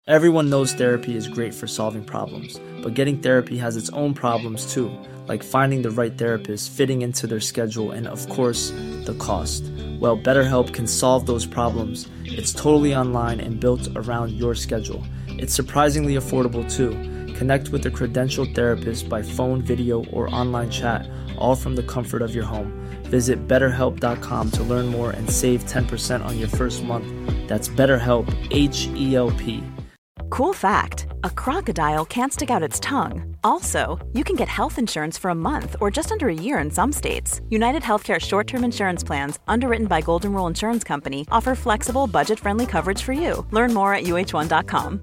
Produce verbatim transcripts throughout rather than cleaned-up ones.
Everyone knows therapy is great for solving problems, but getting therapy has its own problems too, like finding the right therapist, fitting into their schedule, and of course, the cost. Well, BetterHelp can solve those problems. It's totally online and built around your schedule. It's surprisingly affordable too. Connect with a credentialed therapist by phone, video, or online chat, all from the comfort of your home. Visit better help dot com to learn more and save ten percent on your first month. That's BetterHelp, H E L P. Cool fact, a crocodile can't stick out its tongue. Also, you can get health insurance for a month or just under a year in some states. United Healthcare short-term insurance plans, underwritten by Golden Rule Insurance Company, offer flexible, budget-friendly coverage for you. Learn more at U H one dot com.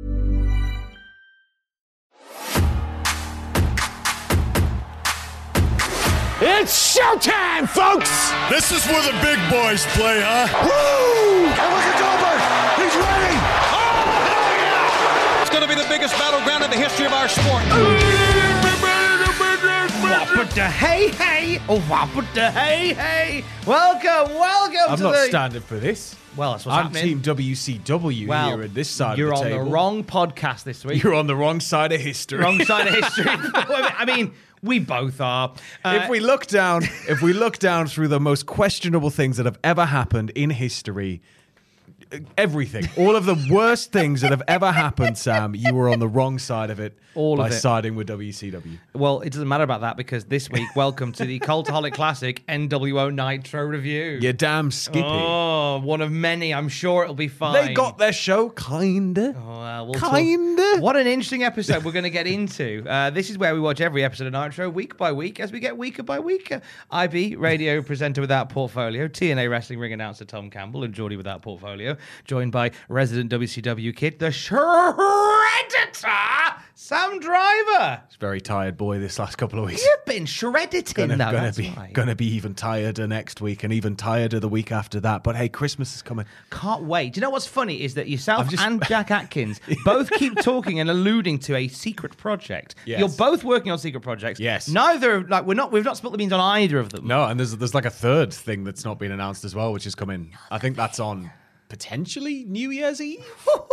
It's showtime, folks! This is where the big boys play, huh? Woo! And look at Goldberg! He's ready! It's going to be the biggest battleground in the history of our sport. But the hey hey, oh but the hey hey. Welcome, welcome I'm to not the. standing for this. Well, that's what's I'm happening. Team W C W well, here at this side you're of the on table. the wrong podcast this week. You're on the wrong side of history. Wrong side of history. I mean, we both are. Uh, if we look down, if we look down through the most questionable things that have ever happened in history. Everything, all of the worst things that have ever happened, Sam, you were on the wrong side of it all by of it. siding with W C W. Well, it doesn't matter about that because this week, welcome to the Cultaholic Classic N W O Nitro review. You're damn skippy. Oh, one of many. I'm sure it'll be fine. They got their show, kinda. Oh, uh, we'll kinda. Talk. What an interesting episode we're going to get into. Uh, this is where we watch every episode of Nitro week by week as we get weaker by week. Uh, I B, radio presenter without portfolio, T N A wrestling ring announcer Tom Campbell, and Geordie without portfolio, joined by resident W C W kid, the Shredditor, Sam Driver. It's a very tired boy this last couple of weeks. You've been shredded in Gonna, that. gonna That's be right. gonna be even tireder next week and even tireder the week after that. But hey, Christmas is coming. Can't wait. Do you know what's funny is that yourself just- and Jack Atkins both keep talking and alluding to a secret project. Yes. You're both working on secret projects. Yes. Neither like we're not we've not spilled the beans on either of them. No, and there's there's like a third thing that's not been announced as well, which is coming. I think that's on potentially New Year's Eve.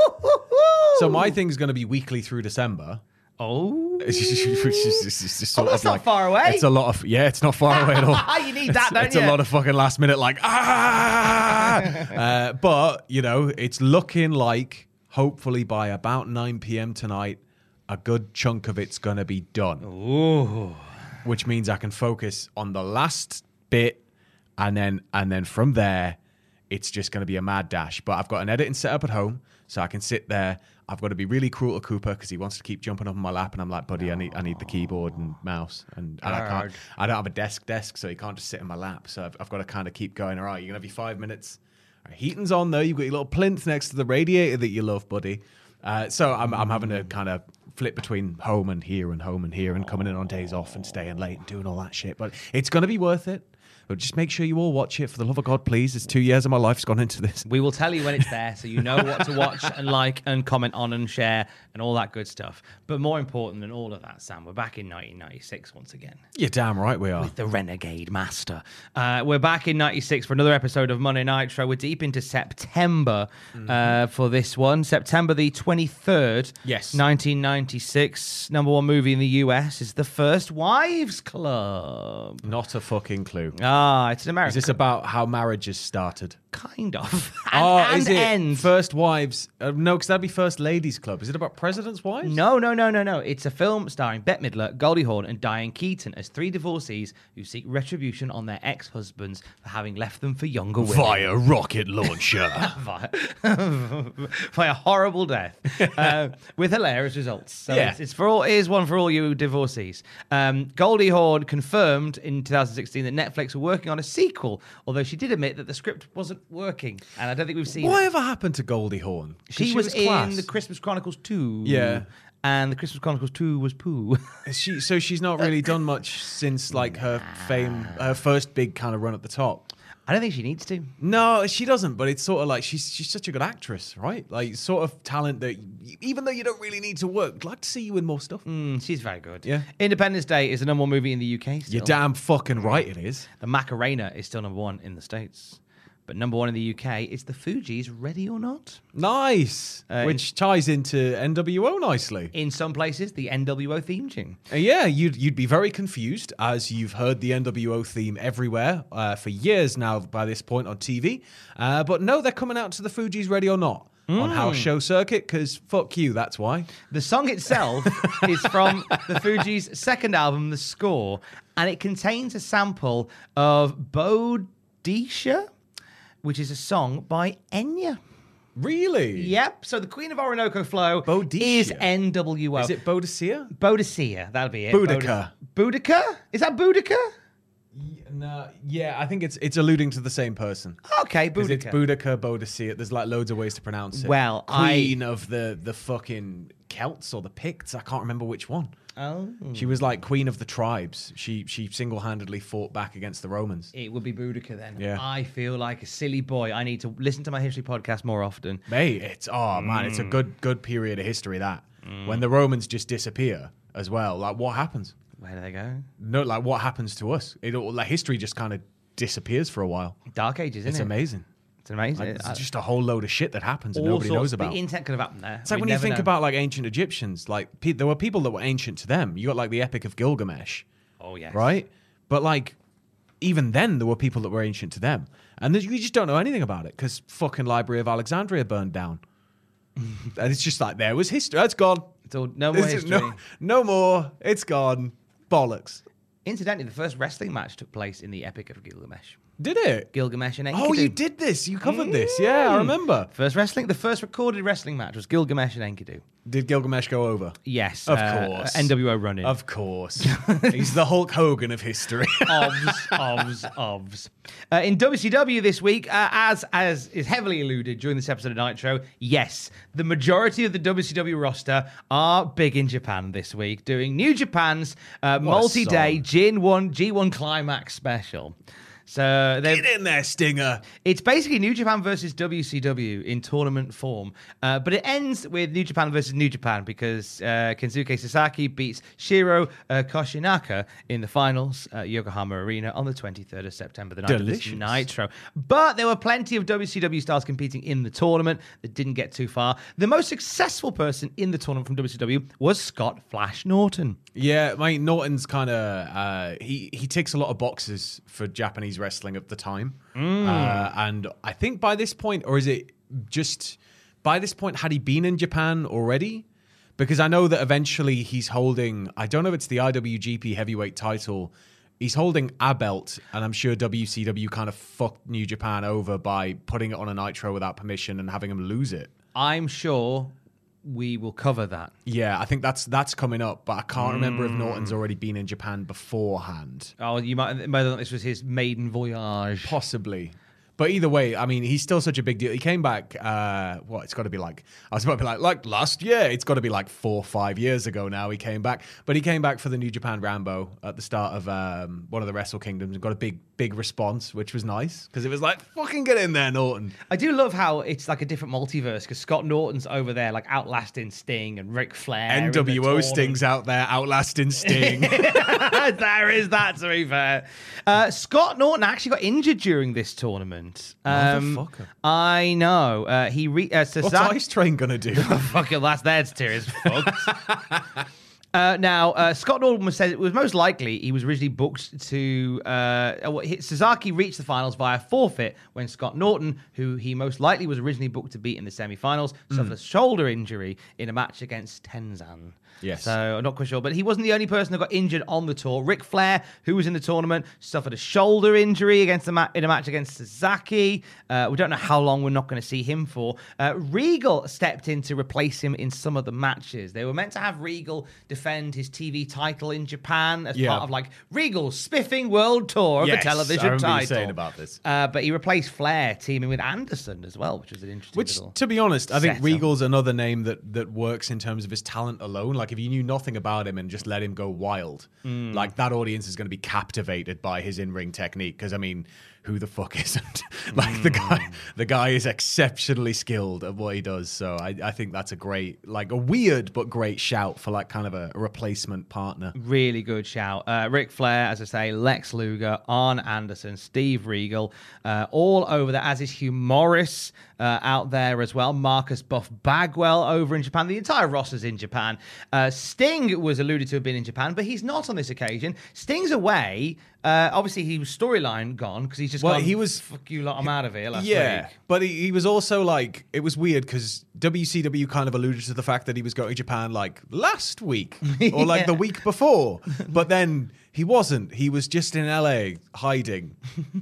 So my thing's going to be weekly through December. Oh, It's just, it's just, it's just sort Oh, of that's not like- far away. It's a lot of yeah, it's not far away at all. You need that, it's, don't it's you? a lot of fucking last minute like ah. uh, but you know, it's looking like hopefully by about nine p.m. tonight, a good chunk of it's gonna be done. Ooh. Which means I can focus on the last bit, and then and then from there, it's just going to be a mad dash. But I've got an editing set up at home, so I can sit there. I've got to be really cruel to Cooper because he wants to keep jumping up on my lap, and I'm like, buddy, I need I need the keyboard and mouse, and, and I can't. Hard. I don't have a desk desk, so he can't just sit in my lap. So I've, I've got to kind of keep going. All right, you're gonna be five minutes. All right, heating's on though. You've got your little plinth next to the radiator that you love, buddy. Uh, so I'm I'm having to kind of flip between home and here and home and here and coming in on days off and staying late and doing all that shit. But it's going to be worth it. But just make sure you all watch it. For the love of God, please. It's two years of my life's gone into this. We will tell you when it's there so you know what to watch and like and comment on and share and all that good stuff. But more important than all of that, Sam, we're back in nineteen ninety-six once again. You're damn right we are. With the Renegade Master. Uh, we're back in ninety-six for another episode of Monday Nitro. We're deep into September mm-hmm. uh, for this one. September the twenty-third, yes, nineteen ninety-six. Number one movie in the U S is The First Wives Club. Not a fucking clue. Ah, it's an American. Is this about how marriages started? Kind of. and, oh, and is it ends. First Wives? Uh, no, because that'd be First Ladies Club. Is it about President's Wives? No, no, no, no, no. It's a film starring Bette Midler, Goldie Hawn, and Diane Keaton as three divorcees who seek retribution on their ex-husbands for having left them for younger women. Via rocket launcher. Via, via horrible death. uh, with hilarious results. So yeah. it's, it's for all. Here's one for all you divorcees. Um, Goldie Hawn confirmed in two thousand sixteen that Netflix were working on a sequel, although she did admit that the script wasn't working, and I don't think we've seen. Whatever happened to Goldie Hawn? She, she was, was in class. the Christmas Chronicles two. Yeah. And the Christmas Chronicles two was poo. She, so she's not really done much since like her fame, her first big kind of run at the top. I don't think she needs to. No, she doesn't. But it's sort of like she's she's such a good actress, right? Like sort of talent that you, even though you don't really need to work, I'd like to see you in more stuff. Mm, she's very good. Yeah. Independence Day is the number one movie in the U K. Still. You're damn fucking right. It is. The Macarena is still number one in the States. But number one in the U K is the Fugees, Ready or Not. Nice. Uh, Which ties into N W O nicely. In some places, the N W O theme tune. Uh, yeah, you'd you'd be very confused as you've heard the N W O theme everywhere uh, for years now by this point on T V. Uh, but no, they're coming out to the Fugees Ready or Not mm. on House Show Circuit because fuck you, that's why. The song itself is from the Fugees' second album, The Score, and it contains a sample of Bodisha, which is a song by Enya. Really? Yep. So the Queen of Orinoco Flow Bodisha. is N W O. Is it Bodicea? Bodicea. That'll be it. Boudica. Boudica? Is that Boudica? No, yeah, I think it's it's alluding to the same person. Okay, Because it's Boudica. Boudica, Bodicea. There's like loads of ways to pronounce it. Well, Queen I- of the the fucking Celts or the Picts. I can't remember which one. Oh. She was like queen of the tribes. She she single-handedly fought back against the Romans. It would be Boudica then. Yeah. I feel like a silly boy. I need to listen to my history podcast more often. Mate, it's oh man, it's a Mm. good good period of history that. When the Romans just disappear as well. Like what happens? Where do they go? No, like what happens to us? It all like history just kind of disappears for a while. Dark Ages, isn't It's it? amazing. It's amazing. Like, I- it's just a whole load of shit that happens and all nobody sorts- knows about. The internet could have happened there. It's like We'd when you never think know. about like ancient Egyptians, like pe- there were people that were ancient to them. You got like the Epic of Gilgamesh, Oh, yes. right? But like even then, there were people that were ancient to them, and there's- you just don't know anything about it because fucking Library of Alexandria burned down, and it's just like there was history. It's gone. It's all, no more It's- history. no, no more. It's gone. Bollocks. Incidentally, the first wrestling match took place in the Epic of Gilgamesh. Did it? Gilgamesh and Enkidu. Oh, you did this. You covered this. Yeah, I remember. First wrestling, the first recorded wrestling match was Gilgamesh and Enkidu. Did Gilgamesh go over? Yes, Of uh, course. N W O running. Of course. He's the Hulk Hogan of history. Ovs, ovs, ovs. Uh, in W C W this week, uh, as as is heavily alluded during this episode of Nitro, yes, the majority of the W C W roster are big in Japan this week, doing New Japan's uh, What a multi-day song. G one G one Climax special. So they've Get in there, Stinger. It's basically New Japan versus W C W in tournament form, uh, but it ends with New Japan versus New Japan because uh, Kensuke Sasaki beats Shiro uh, Koshinaka in the finals at Yokohama Arena on the twenty-third of September, the night Delicious. of this Nitro. But there were plenty of W C W stars competing in the tournament that didn't get too far. The most successful person in the tournament from W C W was Scott Flash Norton. Yeah, mate, Norton's kind of uh, he he ticks a lot of boxes for Japanese wrestling at the time, uh, and I think by this point, or is it just by this point, had he been in Japan already? Because I know that eventually he's holding. I don't know if it's the I W G P heavyweight title. He's holding a belt, and I'm sure W C W kind of fucked New Japan over by putting it on a Nitro without permission and having him lose it. I'm sure we will cover that. Yeah, I think that's that's coming up, but I can't remember if Norton's already been in Japan beforehand. Oh, you might, might have thought this was his maiden voyage. Possibly. But either way, I mean, he's still such a big deal. He came back, uh, what, it's got to be like, I was about to be like, like last year. It's got to be like four or five years ago now he came back. But he came back for the New Japan Rambo at the start of um, one of the Wrestle Kingdoms and got a big, big response, which was nice. Because it was like, fucking get in there, Norton. I do love how it's like a different multiverse because Scott Norton's over there like outlasting Sting and Ric Flair. in N the W O tournament. Sting's out there outlasting Sting. There is that, to be fair. Uh, Scott Norton actually got injured during this tournament. Um, Motherfucker. I know. Uh, he re- uh, What's Sasaki- Ice Train going to do? Fuck it, that's that's tears. Fucked. Uh, now, uh, Scott Norton was said it was most likely he was originally booked to. Uh, well, he- Sasaki reached the finals via forfeit when Scott Norton, who he most likely was originally booked to beat in the semi-finals, suffered a shoulder injury in a match against Tenzan. Yes. So I'm not quite sure, but he wasn't the only person that got injured on the tour. Ric Flair, who was in the tournament, suffered a shoulder injury against the ma- in a match against Sasaki. Uh, we don't know how long we're not going to see him for. Uh, Regal stepped in to replace him in some of the matches. They were meant to have Regal defend his T V title in Japan as Yeah. part of like Regal's spiffing world tour of Yes, the television I remember you title. saying about this. Uh, but he replaced Flair teaming with Anderson as well, which was an interesting Which, little to be honest, I think setup. Regal's another name that that works in terms of his talent alone. Like, if you knew nothing about him and just let him go wild, Mm. like that audience is going to be captivated by his in-ring technique. Because I mean, who the fuck isn't? Like mm. the guy, the guy is exceptionally skilled at what he does. So I, I think that's a great, like a weird but great shout for like kind of a, a replacement partner. Really good shout. Uh, Ric Flair, as I say, Lex Luger, Arn Anderson, Steve Regal, uh, all over there, as is Hugh Morris uh, out there as well. Marcus Buff Bagwell over in Japan. The entire roster's in Japan. Uh, Sting was alluded to have been in Japan, but he's not on this occasion. Sting's away. Uh, obviously, he was storyline gone because he's just well, gone, he was fuck you lot, I'm out of here last yeah, week. But he, he was also like, it was weird because W C W kind of alluded to the fact that he was going to Japan like last week or like yeah. the week before. But then he wasn't. He was just in L A hiding.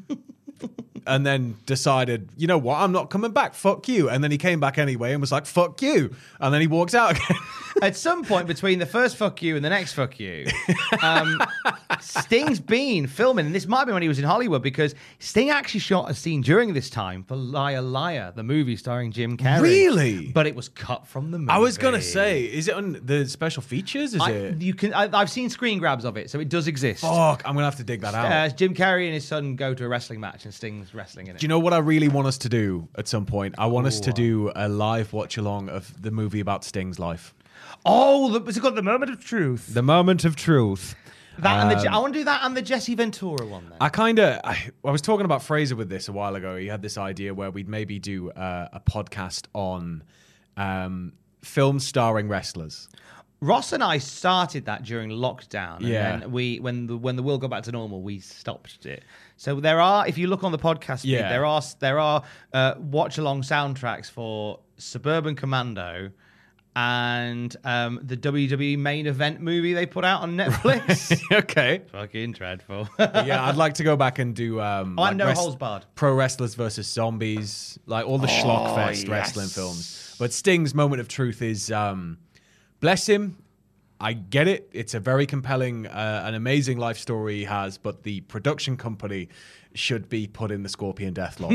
And then decided, you know what, I'm not coming back, fuck you. And then he came back anyway and was like, fuck you. And then he walked out again. At some point between the first fuck you and the next fuck you, um, Sting's been filming, and this might be when he was in Hollywood, because Sting actually shot a scene during this time for Liar Liar, the movie starring Jim Carrey. Really? But it was cut from the movie. I was going to say, is it on the special features? Is I, it? You can. I, I've seen screen grabs of it, so it does exist. Fuck, I'm going to have to dig that out. Uh, Jim Carrey and his son go to a wrestling match, and Sting's wrestling in it. Do you know what I really want us to do at some point? I want Ooh. us to do a live watch along of the movie about Sting's life. Oh, the, what's it called? The Moment of Truth. The Moment of Truth. That um, and the I want to do that and the Jesse Ventura one. Then I kind of I, I was talking about Fraser with this a while ago. He had this idea where we'd maybe do uh, a podcast on um, films starring wrestlers. Ross and I started that during lockdown. And yeah. then we when the when the world got back to normal, we stopped it. So there are, if you look on the podcast feed, yeah. there are there are uh, watch along soundtracks for Suburban Commando and um, the W W E main event movie they put out on Netflix. Okay. Fucking dreadful. Yeah, I'd like to go back and do um, oh, like and No rest- Holds Barred. Pro Wrestlers versus Zombies, like all the Oh, schlockfest yes. wrestling films. But Sting's Moment of Truth is, um, bless him, I get it. It's a very compelling, uh, an amazing life story he has, but the production company should be put in the Scorpion Deathlock.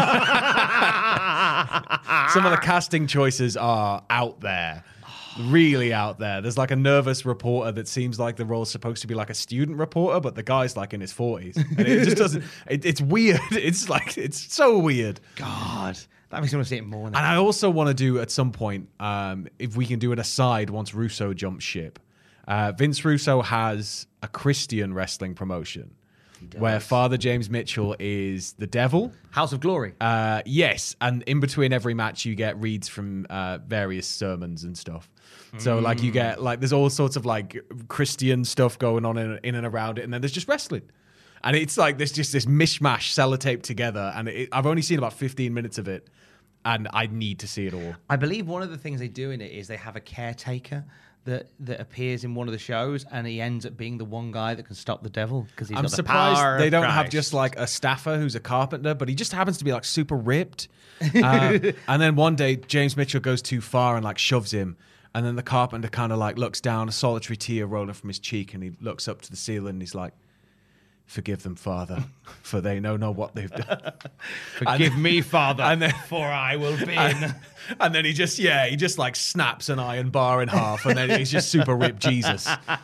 Some of the casting choices are out there. Really out there. There's like a nervous reporter that seems like the role's supposed to be like a student reporter, but the guy's like in his forties. And it just doesn't, it, it's weird. It's like, it's so weird. God. That makes me want to see it more now. And I also want to do at some point, um, if we can do an aside once Russo jumps ship. Uh, Vince Russo has a Christian wrestling promotion where Father James Mitchell is the devil. House of Glory. Uh, yes, and in between every match you get reads from uh, various sermons and stuff. So mm. like you get like there's all sorts of like Christian stuff going on in, in and around it, and then there's just wrestling. And it's like there's just this mishmash sellotaped together, and it, I've only seen about fifteen minutes of it, and I need to see it all. I believe one of the things they do in it is they have a caretaker that that appears in one of the shows, and he ends up being the one guy that can stop the devil because he's I'm got the surprised power they of don't Christ. have just like a staffer who's a carpenter, but he just happens to be like super ripped. Uh, and then one day James Mitchell goes too far and like shoves him, and then the carpenter kind of like looks down, a solitary tear rolling from his cheek, and he looks up to the ceiling and he's like, "Forgive them, Father, for they know not what they've done." Forgive and, me, Father, and then, for I will be. And, and then he just, yeah, he just like snaps an iron bar in half, and then he's just super ripped Jesus.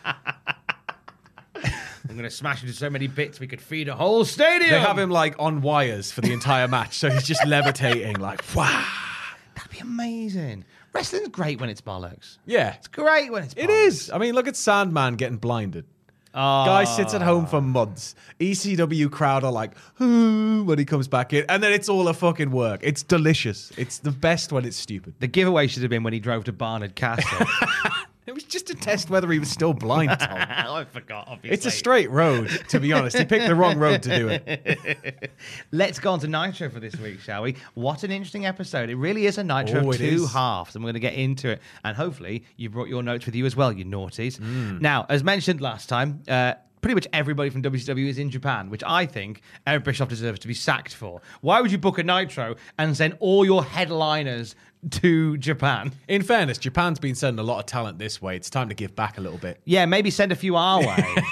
I'm going to smash into so many bits we could feed a whole stadium. They have him like on wires for the entire match, so he's just levitating like, wow. That'd be amazing. Wrestling's great when it's bollocks. Yeah. It's great when it's bollocks. It is. I mean, look at Sandman getting blinded. Oh. Guy sits at home for months. E C W crowd are like, "Ooh," when he comes back in. And then it's all a fucking work. It's delicious. It's the best when it's stupid. The giveaway should have been when he drove to Barnard Castle. It was just to test whether he was still blind, Tom. I forgot, obviously. It's a straight road, to be honest. He picked the wrong road to do it. Let's go on to Nitro for this week, shall we? What an interesting episode. It really is a Nitro Oh, of it two is. halves, and we're going to get into it. And hopefully you brought your notes with you as well, you naughties. Mm. Now, as mentioned last time, uh, pretty much everybody from W C W is in Japan, which I think Eric Bischoff deserves to be sacked for. Why would you book a Nitro and send all your headliners to Japan? In fairness, Japan's been sending a lot of talent this way. It's time to give back a little bit. Yeah, maybe send a few our way.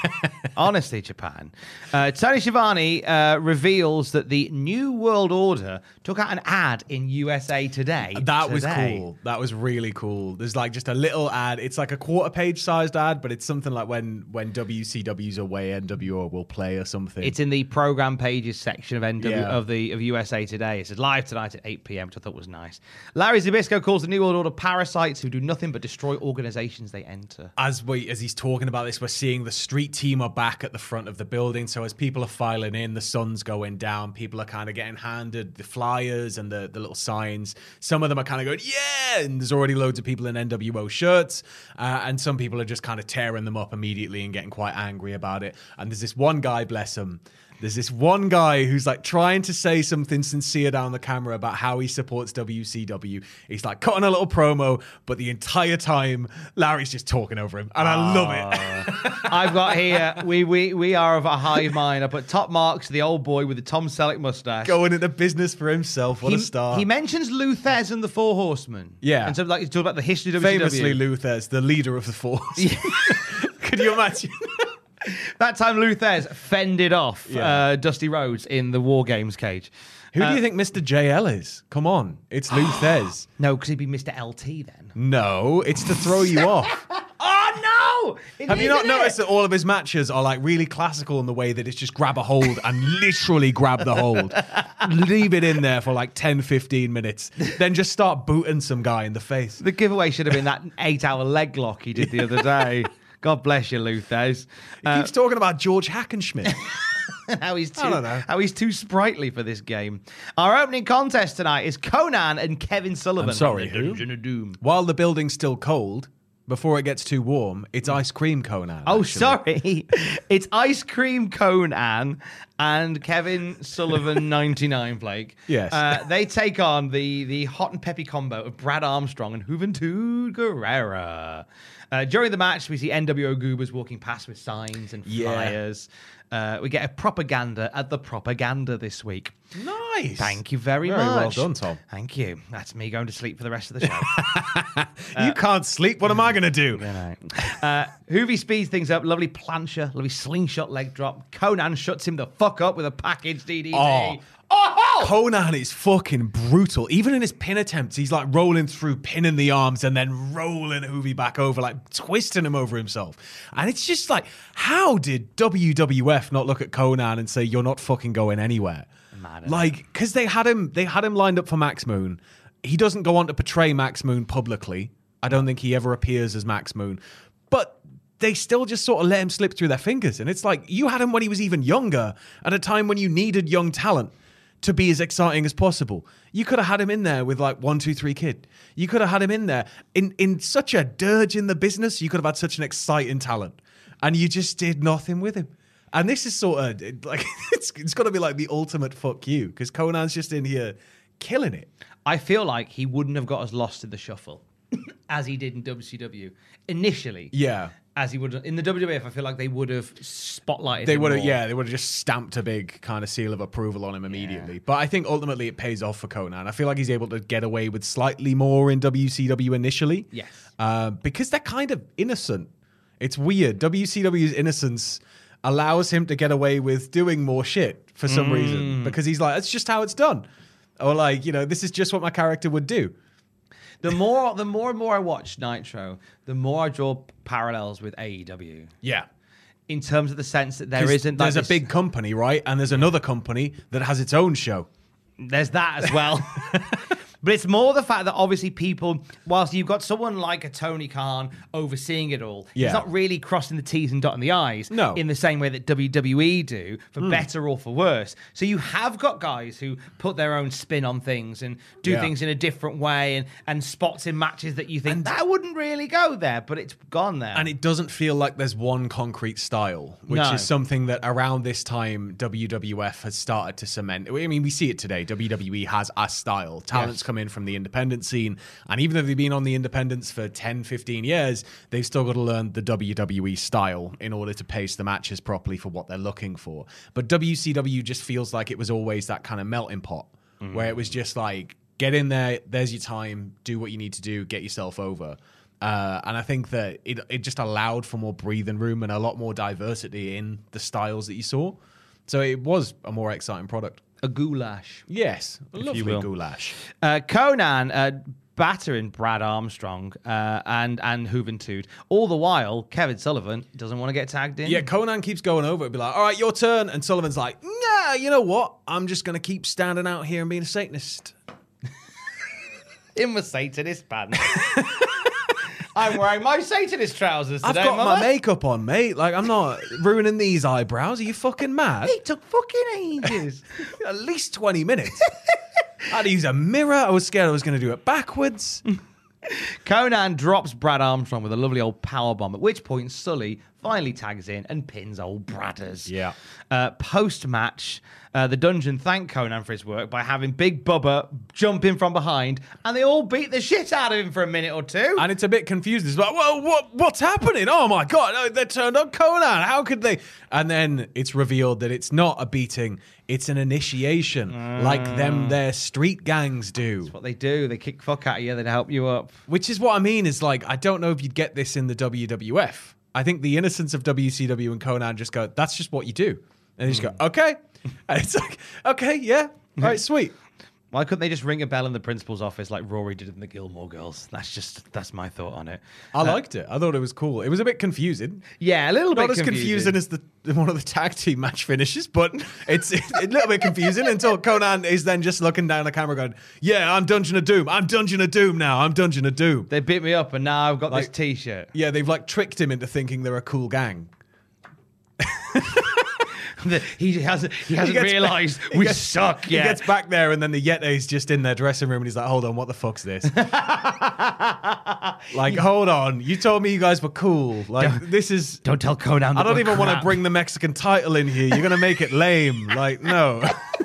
Honestly, Japan. Uh, Tony Schiavone uh, reveals that the New World Order took out an ad in U S A Today. That was today. cool. That was really cool. There's like just a little ad. It's like a quarter page sized ad, but it's something like when when W C W's away, N W O will play or something. It's in the program pages section of N W Yeah. of the of U S A Today. It says live tonight at eight p.m., which I thought was nice. Larry Zbyszko calls the New World Order parasites who do nothing but destroy organizations they enter. As we as he's talking about this, we're seeing the street team are back at the front of the building. So as people are filing in, the sun's going down. People are kind of getting handed the flyers and the, the little signs. Some of them are kind of going, yeah! And there's already loads of people in N W O shirts. Uh, and some people are just kind of tearing them up immediately and getting quite angry about it. And there's this one guy, bless him, There's this one guy who's like trying to say something sincere down the camera about how he supports W C W. He's like cutting a little promo, but the entire time Larry's just talking over him, and I love it. I've got here, we we we are of a hive mind. I put top marks to the old boy with the Tom Selleck mustache. Going into business for himself. What he, a star. He mentions Lou Thez and the Four Horsemen. Yeah. And so like he's talking about the history of W C W. Famously, Lou Thez, the leader of the Force. Yeah. Could you imagine? That time Lou Thez fended off Yeah. uh, Dusty Rhodes in the War Games cage. Who Uh, do you think Mister J L is? Come on. It's Lou Thez. No, because he'd be Mister L T then. No, it's to throw you off. Oh, no! It Have you not isn't noticed it? that all of his matches are like really classical in the way that it's just grab a hold and literally grab the hold, leave it in there for like ten, fifteen minutes, then just start booting some guy in the face. The giveaway should have been that eight-hour leg lock he did the other day. God bless you, Lou Thez. He Uh, keeps talking about George Hackenschmidt. how he's too, I don't know. how he's too sprightly for this game. Our opening contest tonight is Conan and Kevin Sullivan. I'm sorry, from the who? Dungeon of Doom. While the building's still cold, before it gets too warm, it's ice cream Conan. Oh, actually. sorry. It's Ice Cream Conan and Kevin Sullivan ninety-nine Blake. Yes. Uh, they take on the, the hot and peppy combo of Brad Armstrong and Juventud Guerrera. Uh, during the match, we see N W O goobers walking past with signs and Yeah. flyers. Uh, we get a propaganda at the propaganda this week. Nice. Thank you very, Very well much. done, Tom. Thank you. That's me going to sleep for the rest of the show. You can't sleep. What am I going to do? Uh, Hoovy speeds things up. Lovely plancher, lovely slingshot leg drop. Conan shuts him the fuck up with a package D D T. Oh. Oh! Conan is fucking brutal. Even in his pin attempts, he's like rolling through, pinning the arms, and then rolling Hoovy back over, like twisting him over himself. And it's just like, how did W W F not look at Conan and say, you're not fucking going anywhere? Mad, isn't Like, because they had him, they had him lined up for Max Moon. He doesn't go on to portray Max Moon publicly. I don't think he ever appears as Max Moon. But they still just sort of let him slip through their fingers. And it's like, you had him when he was even younger, at a time when you needed young talent to be as exciting as possible. You could have had him in there with like one, two, three kid. You could have had him in there in, in such a dirge in the business. You could have had such an exciting talent, and you just did nothing with him. And this is sort of it- like, it's, it's got to be like the ultimate fuck you, because Conan's just in here killing it. I feel like he wouldn't have got as lost in the shuffle as he did in W C W initially. Yeah. As he would in the W W F, I feel like they would have spotlighted. They him would have, more. yeah, they would have just stamped a big kind of seal of approval on him immediately. But I think ultimately it pays off for Conan. I feel like he's able to get away with slightly more in W C W initially. Yes. Uh, because they're kind of innocent. It's weird. W C W's innocence allows him to get away with doing more shit for some Mm. reason. Because he's like, that's just how it's done. Or like, you know, this is just what my character would do. The more, the more and more I watch Nitro, the more I draw parallels with A E W. Yeah. In terms of the sense that there 'Cause isn't. like There's this- a big company, right? And there's another company that has its own show. There's that as well. But it's more the fact that obviously people, whilst you've got someone like a Tony Khan overseeing it all, Yeah. he's not really crossing the T's and dotting the I's No. in the same way that W W E do, for Hmm. better or for worse. So you have got guys who put their own spin on things and do Yeah. things in a different way and, and spots in matches that you think, that wouldn't really go there, but it's gone there. And it doesn't feel like there's one concrete style, which No. is something that around this time W W F has started to cement. I mean, we see it today. W W E has a style. Talents Yes. come in from the independent scene, and even though they've been on the independents for ten, fifteen years, they've still got to learn the W W E style in order to pace the matches properly for what they're looking for. But W C W just feels like it was always that kind of melting pot, where it was just like, get in there, there's your time, do what you need to do, get yourself over. Uh, and I think that it, it just allowed for more breathing room and a lot more diversity in the styles that you saw. So it was a more exciting product. A goulash. Yes, a If lovely you will. goulash. Uh, Conan uh, battering Brad Armstrong uh, and and Juventud. All the while, Kevin Sullivan doesn't want to get tagged in. Yeah, Conan keeps going over it, be like, all right, your turn. And Sullivan's like, nah, you know what? I'm just going to keep standing out here and being a Satanist. In my Satanist band. I'm wearing my Satanist trousers today, I've got mother. my makeup on, mate. Like, I'm not ruining these eyebrows. Are you fucking mad? It took fucking ages. At least twenty minutes. I had to use a mirror. I was scared I was going to do it backwards. Conan drops Brad Armstrong with a lovely old power bomb, at which point Sully finally tags in and pins old Bradders. Yeah. Uh, post-match, uh, the Dungeon thanked Conan for his work by having Big Bubba jump in from behind, and they all beat the shit out of him for a minute or two. And it's a bit confused. It's like, well, what, what's happening? Oh my God, oh, they turned on Conan. How could they? And then it's revealed that it's not a beating, it's an initiation, mm. like them their street gangs do. That's what they do. They kick fuck out of you, they help you up. Which is what I mean, is like, I don't know if you'd get this in the W W F. I think the innocence of W C W and Conan just go, that's just what you do. And they just Mm. go, okay. And it's like, okay, yeah. All right, sweet. Why couldn't they just ring a bell in the principal's office like Rory did in the Gilmore Girls? That's just, that's my thought on it. I Uh, liked it. I thought it was cool. It was a bit confusing. Yeah, a little Not bit as confusing. confusing as the one of the tag team match finishes, but it's, it's a little bit confusing until Conan is then just looking down the camera going, yeah, I'm Dungeon of Doom. I'm Dungeon of Doom now. I'm Dungeon of Doom. They beat me up and now I've got Like- this t-shirt. Yeah, they've like tricked him into thinking they're a cool gang. he hasn't, he hasn't gets realised back- he we gets- suck He yet. gets back there and then the Yete's just in their dressing room and he's like, hold on, what the fuck's this? Like, hold on. You told me you guys were cool. Like, this is... Don't tell Conan I that don't we're even want to crap. bring the Mexican title in here. You're going to make it lame. Like, no.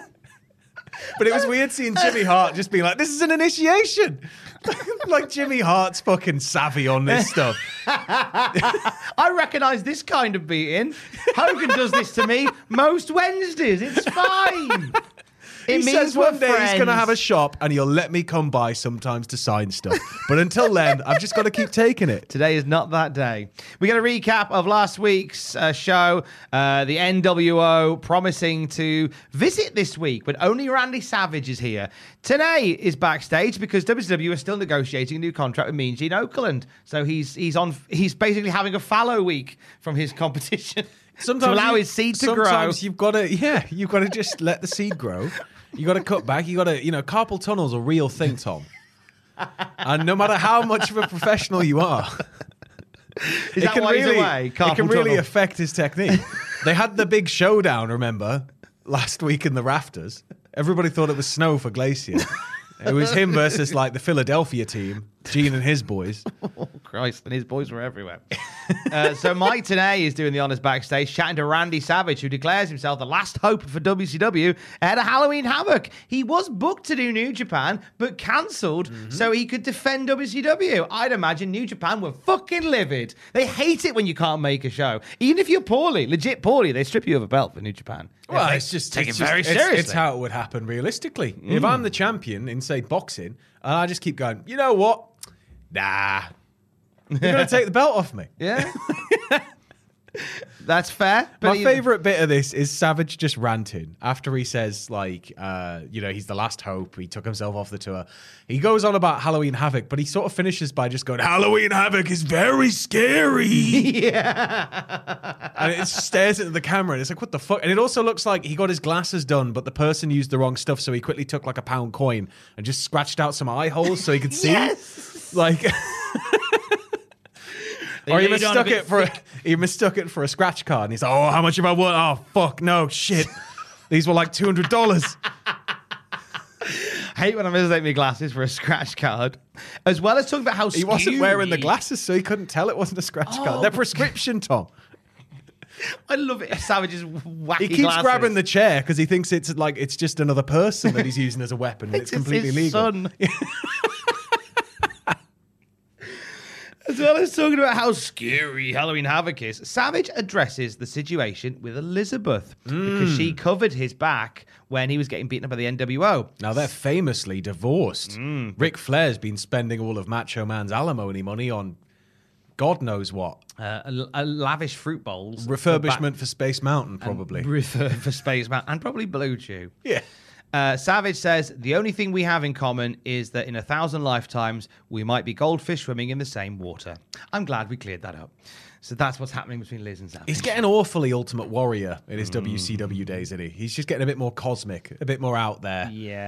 But it was weird seeing Jimmy Hart just being like, this is an initiation. Like, Jimmy Hart's fucking savvy on this stuff. I recognise this kind of beating. Hogan does this to me most Wednesdays. It's fine. It He means says we're one day he's going to friends. have a shop and he'll let me come by sometimes to sign stuff. But until then, I've just got to keep taking it. Today is not that day. We get a recap of last week's uh, show. Uh, the N W O promising to visit this week, but only Randy Savage is here. Today is backstage because W C W is still negotiating a new contract with Mean Gene Okerlund. So he's he's on. He's basically having a fallow week from his competition to allow you- his seed to grow. Sometimes you've got to, yeah, you've got to just let the seed grow. You got to cut back. You got to, you know, carpal tunnel's a real thing, Tom. And no matter how much of a professional you are, Is that why he's away? it can Carpal really tunnel. affect his technique. They had the big showdown, remember, last week in the rafters. Everybody thought it was snow for Glacier. It was him versus like the Philadelphia team, Gene and his boys. Oh, Christ, and his boys were everywhere. uh, so Mike Tenay is doing the honors backstage, chatting to Randy Savage, who declares himself the last hope for W C W ahead of Halloween Havoc. He was booked to do New Japan, but cancelled Mm-hmm. so he could defend W C W. I'd imagine New Japan were fucking livid. They hate it when you can't make a show. Even if you're poorly, legit poorly, they strip you of a belt for New Japan. Well, They it's just take it's it very just- it's- seriously. It's how it would happen realistically. If I'm the champion in, say, boxing, and I just keep going, you know what? Nah. You're going to take the belt off me. Yeah. That's fair. My he- favourite bit of this is Savage just ranting after he says, like, uh, you know, he's the last hope. He took himself off the tour. He goes on about Halloween Havoc, but he sort of finishes by just going, Halloween Havoc is very scary. Yeah. And it stares into the camera and it's like, what the fuck? And it also looks like he got his glasses done, but the person used the wrong stuff, so he quickly took like a pound coin and just scratched out some eye holes so he could see. Yes. Like, They or he laid on a mistook bit it for a, he mistook it for a scratch card, and he's like, "Oh, how much have I won? Oh, fuck, no, shit, these were like two hundred dollars." Hate when I mistake my glasses for a scratch card. As well as talking about how He wasn't wearing the skewy- glasses, so he couldn't tell it wasn't a scratch Oh. card. They're prescription, Tom. I love it. Savage's wacky He keeps glasses. grabbing the chair because he thinks it's like it's just another person that he's using as a weapon. And it's, It's completely his legal. son. As well as talking about how scary Halloween Havoc is, Savage addresses the situation with Elizabeth because she covered his back when he was getting beaten up by the N W O. Now they're famously divorced. Mm. Ric Flair's been spending all of Macho Man's alimony money on God knows what. Uh, a, a lavish fruit bowls. Refurbishment for, for Space Mountain, probably. Refurb for Space Mountain. And probably Blue Chew. Yeah. Uh, Savage says, the only thing we have in common is that in a thousand lifetimes, we might be goldfish swimming in the same water. I'm glad we cleared that up. So that's what's happening between Liz and Savage. He's getting awfully Ultimate Warrior in his mm. W C W days, isn't he? He's just getting a bit more cosmic, a bit more out there.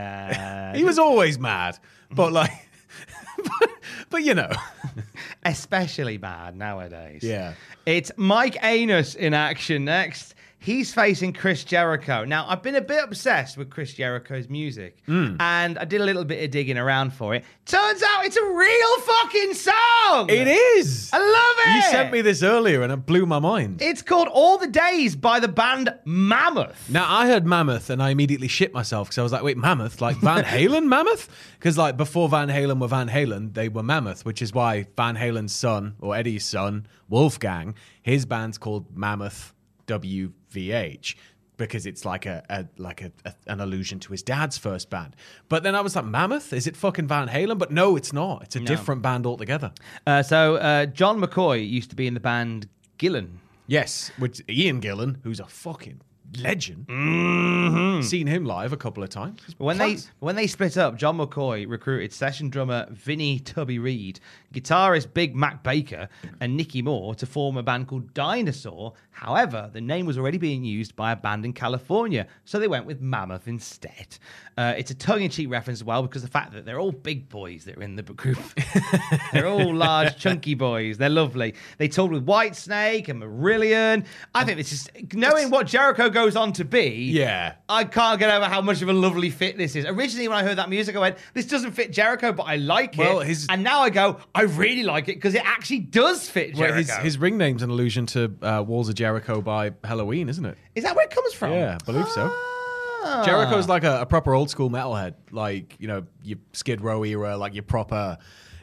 Yeah. He was always mad, but like... but, but, you know. Especially bad nowadays. Yeah. It's Mike Anus in action next. He's facing Chris Jericho. Now, I've been a bit obsessed with Chris Jericho's music, mm. and I did a little bit of digging around for it. Turns out it's a real fucking song! It is! I love it! You sent me this earlier, and it blew my mind. It's called All the Days by the band Mammoth. Now, I heard Mammoth, and I immediately shit myself, because I was like, wait, Mammoth? Like Van Halen Mammoth? Because like before Van Halen were Van Halen, they were Mammoth, which is why Van Halen's son, or Eddie's son, Wolfgang, his band's called Mammoth W V H, because it's like a, a like a, a an allusion to his dad's first band. But then I was like, Mammoth? Is it fucking Van Halen? But no, it's not. It's a no. different band altogether. Uh, so uh, John McCoy used to be in the band Gillan. Yes, with Ian Gillan, who's a fucking legend. Mm-hmm. Seen him live a couple of times. When they when they split up, John McCoy recruited session drummer Vinnie Tubby Reed, guitarist Big Mac Baker, and Nicky Moore to form a band called Dinosaur. However, the name was already being used by a band in California, so they went with Mammoth instead. Uh, it's a tongue-in-cheek reference as well, because the fact that they're all big boys that are in the group. They're all large, chunky boys. They're lovely. They toured with Whitesnake and Marillion. I think this is... Knowing what Jericho goes on to be, yeah, I can't get over how much of a lovely fit this is. Originally, when I heard that music, I went, this doesn't fit Jericho, but I like well, it. His... And now I go, I really like it, because it actually does fit Jericho. Well, his, his ring name's an allusion to uh, Walls of Jericho by Halloween, isn't it? Is that where it comes from? Yeah, I believe so. Ah. Jericho's like a, a proper old school metalhead, like, you know, your Skid Row era, like your proper...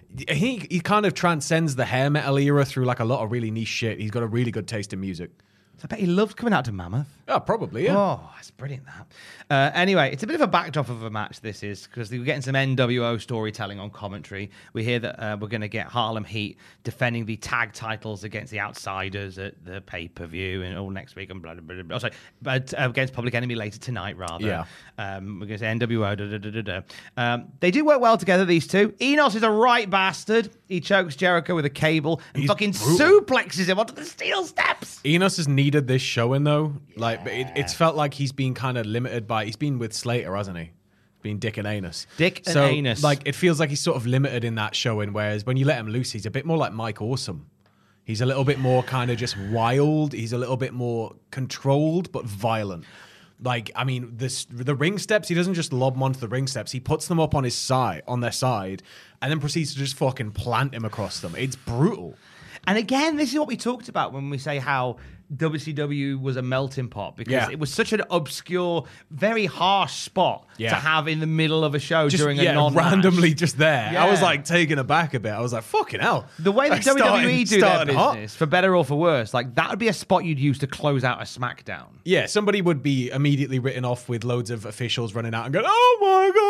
He he kind of transcends the hair metal era through like a lot of really niche shit. He's got a really good taste in music. I bet he loved coming out to Mammoth. Oh, probably, yeah. Oh, that's brilliant, that. Uh, anyway, it's a bit of a backdrop of a match, this is, because we're getting some N W O storytelling on commentary. We hear that uh, we're going to get Harlem Heat defending the tag titles against the Outsiders at the pay-per-view and all next week and blah, blah, blah, blah. Oh, sorry, but uh, against Public Enemy later tonight, rather. Yeah. Um, we're going to say N W O, da, da, da, da, da. Um, they do work well together, these two. Enos is a right bastard. He chokes Jericho with a cable and He's fucking brutal. suplexes him onto the steel steps. Enos has needed this showing, though. Yeah. Like, it, it's felt like he's been kind of limited by... He's been with Slater, hasn't he? Been Dick and Anus. Dick and so, Anus. Like, it feels like he's sort of limited in that showing, whereas when you let him loose, he's a bit more like Mike Awesome. He's a little bit more kind of just wild. He's a little bit more controlled, but violent. Like, I mean, this, the ring steps, he doesn't just lob them onto the ring steps. He puts them up on his side, on their side, and then proceeds to just fucking plant him across them. It's brutal. And again, this is what we talked about when we say how W C W was a melting pot, because yeah. it was such an obscure, very harsh spot yeah. to have in the middle of a show just, during yeah, a non-match. randomly just there. Yeah. I was like taken aback a bit. I was like, fucking hell. The way that like, W W E starting, do their business, hot. for better or for worse, like that would be a spot you'd use to close out a SmackDown. Yeah, somebody would be immediately written off with loads of officials running out and going, oh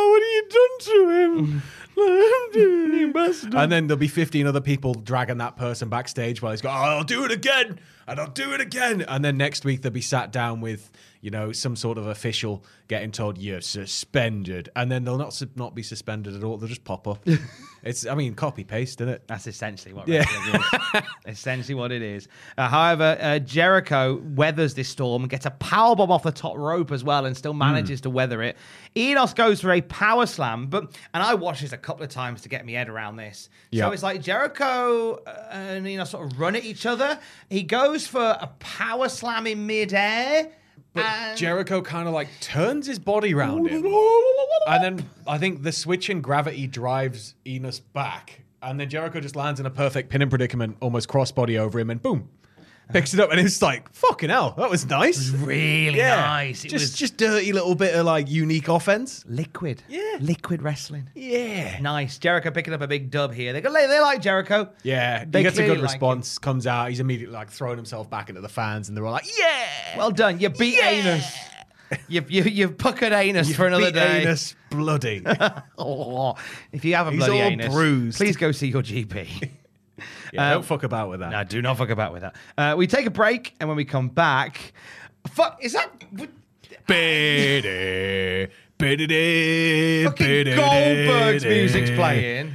my God, what have you done to him? And then there'll be fifteen other people dragging that person backstage while he's going, oh, I'll do it again, and I'll do it again. And then next week they'll be sat down with, you know, some sort of official getting told you're suspended, and then they'll not su- not be suspended at all. They'll just pop up. It's, I mean, copy paste, isn't it? That's essentially what yeah. wrestling is. Essentially what it is. Uh, however, uh, Jericho weathers this storm and gets a powerbomb off the top rope as well, and still manages mm. to weather it. Enos goes for a power slam, but and I watched this a couple of times to get my head around this. Yep. So it's like Jericho and Enos sort of run at each other. He goes for a power slam in midair. But and Jericho kind of like turns his body around him. And then I think the switch in gravity drives Enos back. And then Jericho just lands in a perfect pinning predicament, almost crossbody over him, and boom. Picks it up, and it's like, fucking hell, that was nice. It was really yeah. nice. It just, was just dirty little bit of like unique offense. liquid. Yeah. Liquid wrestling. Yeah. Nice. Jericho picking up a big dub here. They go, they like Jericho. Yeah. They he gets a clearly good like response, comes out, he's immediately like throwing himself back into the fans, and they're all like, yeah. Well done. You beat Yeah. Anus. You've, you, you've puckered Anus You for another beat day. Anus bloody. Oh, if you have a He's bloody all anus, bruised. please go see your G P. Yeah, Um, don't fuck about with that. No, do not fuck about with that. Uh, we take a break, and when we come back, fuck, is that Fucking fucking Goldberg's music's playing?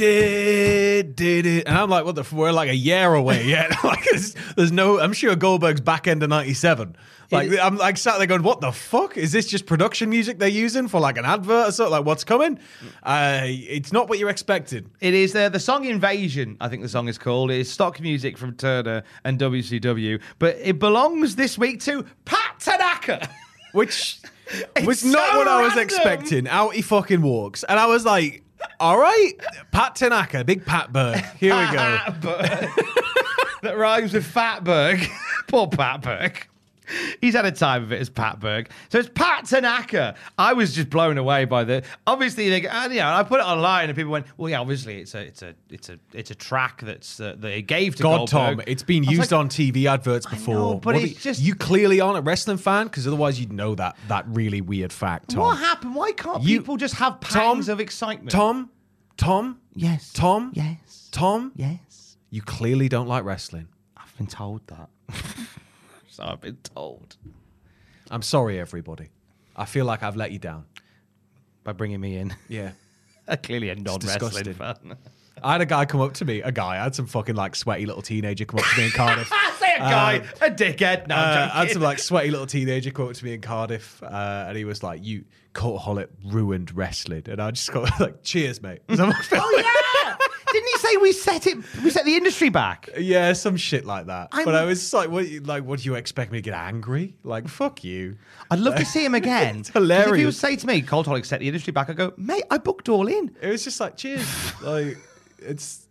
And I'm like, what the? F- we're like a year away yet. Like, there's, there's no. I'm sure Goldberg's back end of ninety-seven. Like, I'm like sat there going, what the fuck? Is this just production music they're using for like an advert or something? Like, what's coming? Uh, it's not what you're expecting. It is uh, the song Invasion, I think the song is called. It is stock music from Turner and W C W, but it belongs this week to Pat Tanaka. Which It's was not so what I was random. expecting. Out he fucking walks. And I was like, all right, Pat Tanaka, big Pat Berg. Here we go. Patberg. That rhymes with Fatberg. Poor Patberg. He's had a time of it as Patberg. So it's Pat Tanaka. I was just blown away by the. Obviously, they, and, you know, I put it online, and people went, "Well, yeah, obviously, it's a, it's a, it's a, it's a track that's uh, that they gave to God, Goldberg." Tom, it's been I was used like, on T V adverts before. know, but What it's do- just- you clearly aren't a wrestling fan, because otherwise you'd know that that really weird fact, Tom. What happened? Why can't You- people just have Tom, pangs of excitement? Tom, Tom, Yes. Tom, Yes. Tom, Yes. you clearly don't like wrestling. I've been told that. So I've been told. I'm sorry, everybody. I feel like I've let you down. By bringing me in. Yeah. Clearly a non-wrestling disgusting. fan. I had a guy come up to me, a guy, I had some fucking like sweaty little teenager come up to me in Cardiff. Say a guy, a dickhead. No, Uh, I'm I had joking. some like sweaty little teenager come up to me in Cardiff, uh, and he was like, "You Cultaholic ruined wrestling," and I just got like, "Cheers, mate." So I'm like, Oh yeah! Didn't he say we set it? We set the industry back. yeah, some shit like that. I'm- but I was just like, "What? Like, what do you expect me to get angry? Like, fuck you." I'd love to see him again. It's 'Cause hilarious. If he would say to me, "Cultaholic set the industry back," I go, "Mate, I booked all in." It was just like, "Cheers." Like, it's.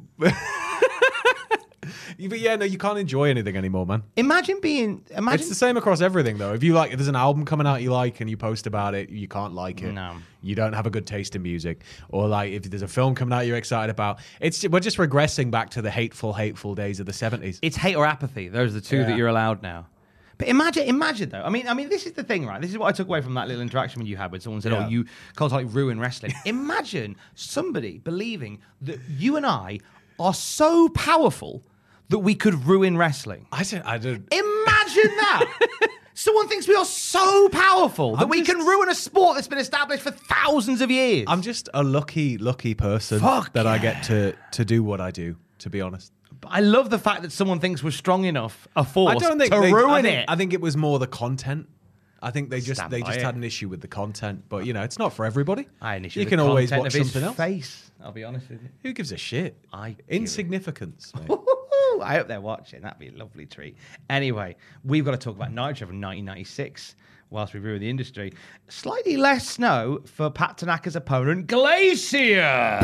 But yeah, no, you can't enjoy anything anymore, man. Imagine being. Imagine. It's the same across everything, though. If you like, if there's an album coming out you like and you post about it, you can't like it. No. You don't have a good taste in music. Or like, if there's a film coming out you're excited about, it's we're just regressing back to the hateful, hateful days of the seventies. It's hate or apathy. Those are the two Yeah. that you're allowed now. But imagine, imagine though. I mean, I mean, this is the thing, right? This is what I took away from that little interaction when you had when someone said, Yeah. "Oh, you Cultaholic ruin wrestling." Imagine somebody believing that you and I are so powerful that we could ruin wrestling. I said, I don't. Imagine that. Someone thinks we are so powerful that I'm we just- can ruin a sport that's been established for thousands of years. I'm just a lucky, lucky person Fuck that I yeah. get to to do what I do. To be honest, But I love the fact that someone thinks we're strong enough, a force, I don't think to they, ruin I think, it. I think it was more the content. I think they just Stand they by just it. had an issue with the content, but you know, it's not for everybody. I had an issue You with can the always content watch of his something else. face. I'll be honest with you. Who gives a shit? I give Insignificance. mate. Woo-hoo-hoo. I hope they're watching. That'd be a lovely treat. Anyway, we've got to talk about Nitro from nineteen ninety-six. Whilst we ruin the industry, slightly less snow for Pat Tanaka's opponent, Glacier.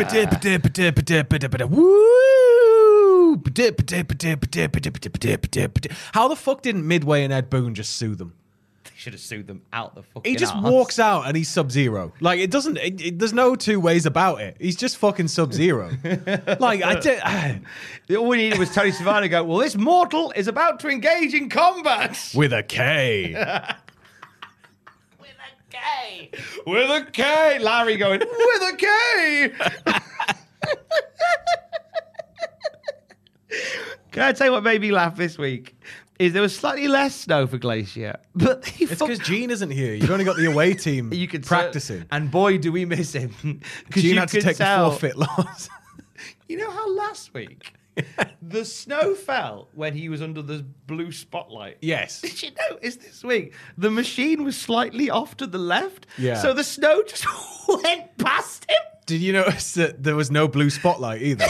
Woo! How the fuck didn't Midway and Ed Boon just sue them? They should have sued them out the fucking He just arse. walks out and he's Sub-Zero. Like, it doesn't, it, it- there's no two ways about it. He's just fucking Sub-Zero. Like, I did. All we needed was Tony Schiavone to go, "Well, this mortal is about to engage in combat." With a K. With a K. With a K. Larry going, "With a K." Can I tell you what made me laugh this week? Is there was slightly less snow for Glacier, but he It's fuck- because Gene isn't here. You've only got the away team you could practicing. and boy, do we miss him. Because Gene you had to could take tell. the forfeit loss. You know how last week the snow fell when he was under the blue spotlight? Yes. Did you notice this week the machine was slightly off to the left? Yeah. So the snow just went past him. Did you notice that there was no blue spotlight either?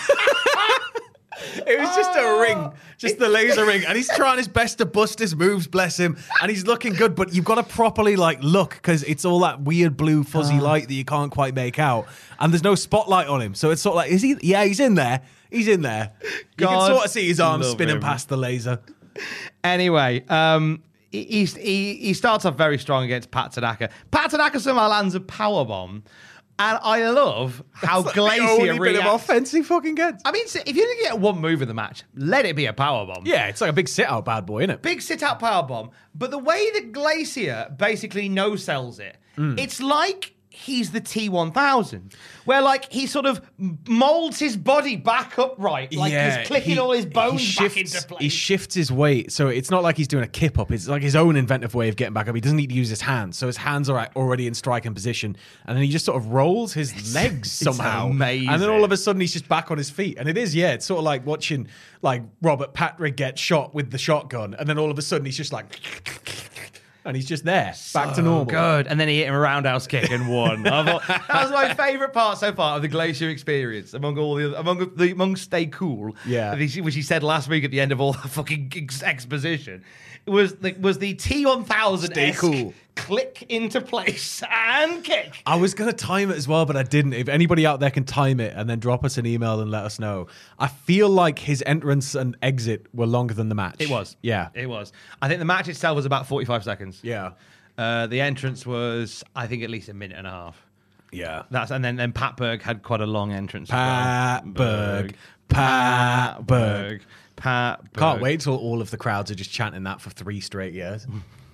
It was just a ring, just the laser ring, and he's trying his best to bust his moves, bless him, and he's looking good, but you've got to properly like look because it's all that weird blue fuzzy light that you can't quite make out, and there's no spotlight on him, so it's sort of like, is he? Yeah, he's in there. He's in there. You God can sort of see his arms love spinning him. past the laser. Anyway, um, he, he he starts off very strong against Pat Tanaka. Pat Tanaka somehow lands a powerbomb, and I love how It's like Glacier the only bit of reacts. offense he fucking gets. I mean, if you're going to get one move in the match, let it be a powerbomb. Yeah, it's like a big sit-out bad boy, isn't it? Big sit-out powerbomb. But the way that Glacier basically no-sells it, Mm. it's like he's the T one thousand, where like he sort of molds his body back upright, like he's clicking he- all his bones he shifts, back into place. He shifts his weight, so it's not like he's doing a kip up. It's like his own inventive way of getting back up. He doesn't need to use his hands, so his hands are already in striking position, and then he just sort of rolls his legs somehow, amazing. and then all of a sudden he's just back on his feet. And it is, yeah, it's sort of like watching like Robert Patrick get shot with the shotgun, and then all of a sudden he's just like. And he's just there, back to normal. Good. And then he hit him a roundhouse kick and won. I thought, that was my favourite part so far of the Glacier experience. Among all the among the among Stay Cool, Yeah. which he said last week at the end of all the fucking ex- exposition, it was the, was the T one thousand Stay Cool. click into place and kick. I was going to time it as well, but I didn't. If anybody out there can time it and then drop us an email and let us know. I feel like his entrance and exit were longer than the match. It was. Yeah. It was. I think the match itself was about forty-five seconds. Yeah. Uh, the entrance was, I think, at least a minute and a half. Yeah. That's and then, then Pat Berg had quite a long entrance. Pat as well. Berg. Pat Berg. Pat Berg. Can't wait till all of the crowds are just chanting that for three straight years.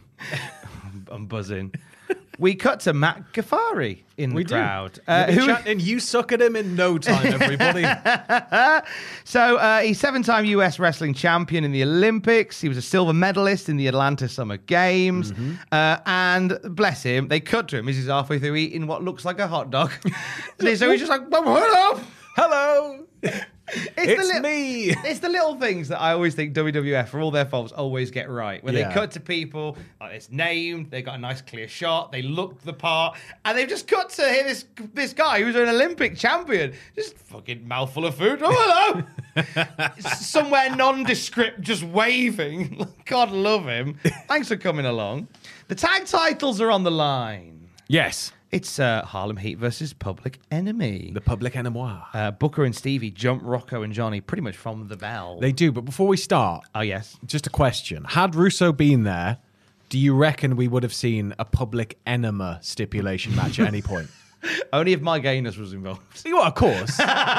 I'm buzzing. We cut to Matt Ghaffari in We the do. crowd. Uh, You'll be who, chanting, you suck at him in no time, everybody. so uh, he's seven-time U S wrestling champion in the Olympics. He was a silver medalist in the Atlanta Summer Games. Mm-hmm. Uh, and bless him, they cut to him as he's halfway through eating what looks like a hot dog. so he's just like, well, hold up. Hello. It's, It's the li- me. It's the little things that I always think W W F, for all their faults, always get right. When Yeah. they cut to people, like it's named, they got a nice clear shot, they look the part, and they've just cut to here this this guy who's an Olympic champion, just fucking mouthful of food. Oh, hello. Somewhere nondescript, just waving. God love him. Thanks for coming along. The tag titles are on the line. Yes. It's uh, Harlem Heat versus Public Enemy. The public enemy. Uh, Booker and Stevie jump Rocco and Johnny pretty much from the bell. They do, but before we start, oh, yes. just a question. Had Russo been there, do you reckon we would have seen a public enema stipulation match at any point? Only if Mike Gaines was involved. Well, of course.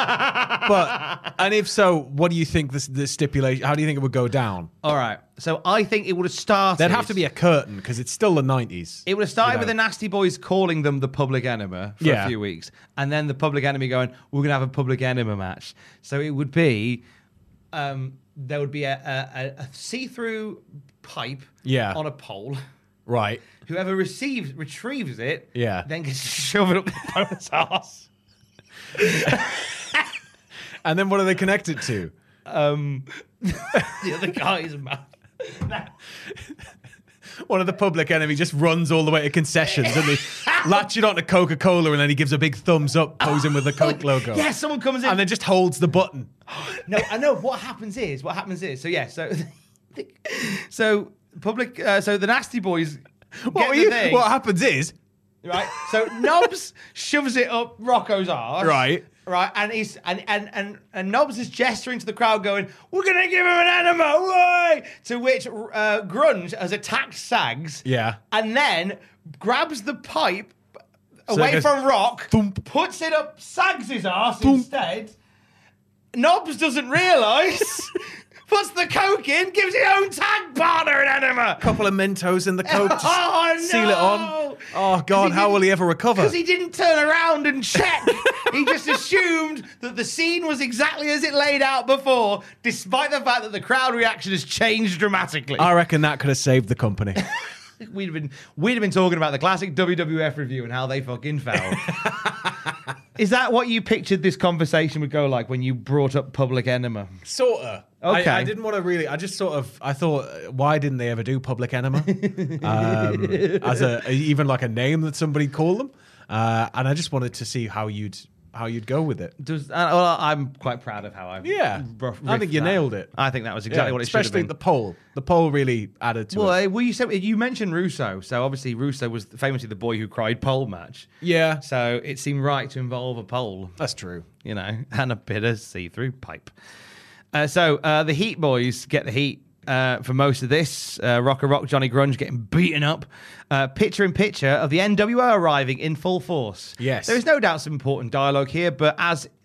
But, and if so, what do you think this, this stipulation, how do you think it would go down? All right. So I think it would have started. There'd have to be a curtain because it's still the nineties. It would have started you know. with the Nasty Boys calling them the Public Enema for Yeah. a few weeks. And then the Public Enemy going, we're going to have a Public Enema match. So it would be, um, there would be a, a, a see-through pipe Yeah. on a pole. Right. Whoever receives, retrieves it, Yeah. then gets to shove it up the opponent's ass. And then what are they connected to? Um, the other guy's mouth. One of the public enemy just runs all the way to concessions and they latch it onto Coca-Cola and then he gives a big thumbs up posing with the Coke logo. Yeah, someone comes in. And then just holds the button. No, I know. What happens is, what happens is, so yeah, so, so public, uh, so the Nasty Boys What, get were the you, thing, what happens is, right? So Nobs shoves it up Rocco's arse, Right. Right, and he's and and and and Nobs is gesturing to the crowd, going, "We're gonna give him an enema!" Way! To which uh, Grunge has attacked Sags, Yeah. and then grabs the pipe So away it goes from Rock, thump. puts it up Sags' arse instead. Nobs doesn't realise. Puts the Coke in, gives his own tag partner an enema. couple of Mentos in the Coke, just Oh, no. seal it on. Oh, God, how will he ever recover? Because he didn't turn around and check. He just assumed that the scene was exactly as it laid out before, despite the fact that the crowd reaction has changed dramatically. I reckon that could have saved the company. We'd have been we'd have been talking about the classic W W F review and how they fucking fell. Is that what you pictured this conversation would go like when you brought up Public Enema? Sort of. Okay. I, I didn't want to really. I just sort of. I thought, uh, why didn't they ever do Public Enema um, as a even like a name that somebody called them? Uh, and I just wanted to see how you'd how you'd go with it. Does, uh, well, I'm quite proud of how I Yeah, rough- I think riffed you that. nailed it. I think that was exactly Yeah, what it should have especially been. the poll. The poll really added to Well, it. uh, well, you said you mentioned Russo, so obviously Russo was famously the boy who cried pole match. Yeah, So it seemed right to involve a pole, that's true. you know, and a bit of see-through pipe. Uh, so uh, the Heat Boys get the heat uh, for most of this. Uh, Rocker Rock, Johnny Grunge getting beaten up. Uh, picture in picture of the N W O arriving in full force. Yes. There is no doubt some important dialogue here, but as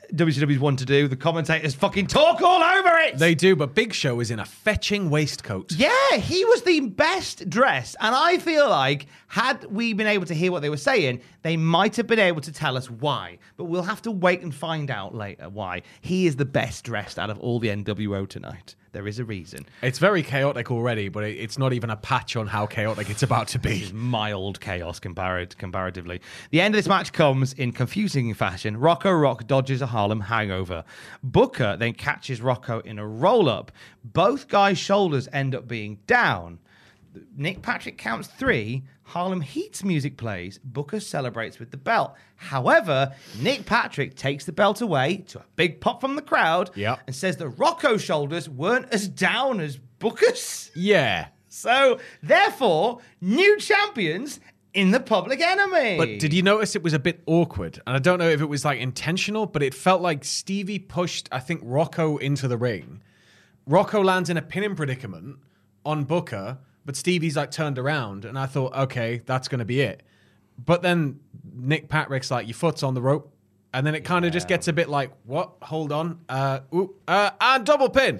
W C W's one to do. The commentators fucking talk all over it. They do, but Big Show is in a fetching waistcoat. Yeah, he was the best dressed. And I feel like had we been able to hear what they were saying, they might have been able to tell us why. But we'll have to wait and find out later why. He is the best dressed out of all the N W O tonight. There is a reason. It's very chaotic already, but it- it's not even a patch on how chaotic it's about to be. Mild chaos compared, comparatively. The end of this match comes in confusing fashion. Rocco Rock dodges a Harlem hangover. Booker then catches Rocco in a roll-up. Both guys' shoulders end up being down. Nick Patrick counts three. Harlem Heat's music plays. Booker celebrates with the belt. However, Nick Patrick takes the belt away to a big pop from the crowd Yep. and says that Rocco's shoulders weren't as down as Booker's. Yeah. So, therefore, new champions in the Public Enemy. But did you notice it was a bit awkward? And I don't know if it was like intentional, but it felt like Stevie pushed, I think, Rocco into the ring. Rocco lands in a pinning predicament on Booker, but Stevie's like turned around, and I thought, okay, that's going to be it. But then Nick Patrick's like, your foot's on the rope. And then it kind of just gets a bit like, what? Hold on. Uh, ooh, uh, and double pin.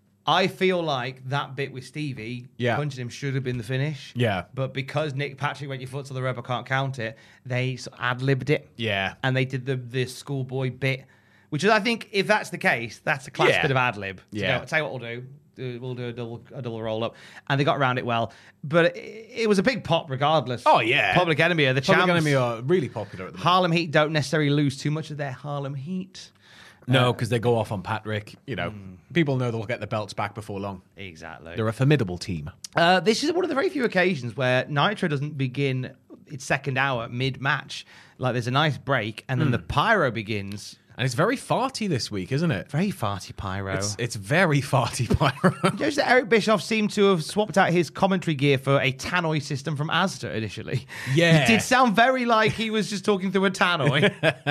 I feel like that bit with Stevie Yeah. punching him should have been the finish. Yeah. But because Nick Patrick went your foot to the rope, I can't count it, they sort of ad-libbed it. Yeah. And they did the, the schoolboy bit, which is, I think, if that's the case, that's a class Yeah. bit of ad-lib. Yeah. I'll tell you what we'll do. Do- We'll do a double, a double roll-up. And they got around it well. But it, it was a big pop regardless. Oh, yeah. Public Enemy are the Public champs. Enemy are really popular at the moment. Harlem Heat don't necessarily lose too much of their Harlem Heat. No, because they go off on Patrick. You know, people know they'll get the belts back before long. Exactly. They're a formidable team. Uh, this is one of the very few occasions where Nitro doesn't begin its second hour mid-match. Like, there's a nice break, and then the pyro begins. And it's very farty this week, isn't it? Very farty pyro. It's, it's very farty pyro. Notice that Eric Bischoff seemed to have swapped out his commentary gear for a tannoy system from Asda initially. Yeah. It did sound very like he was just talking through a tannoy.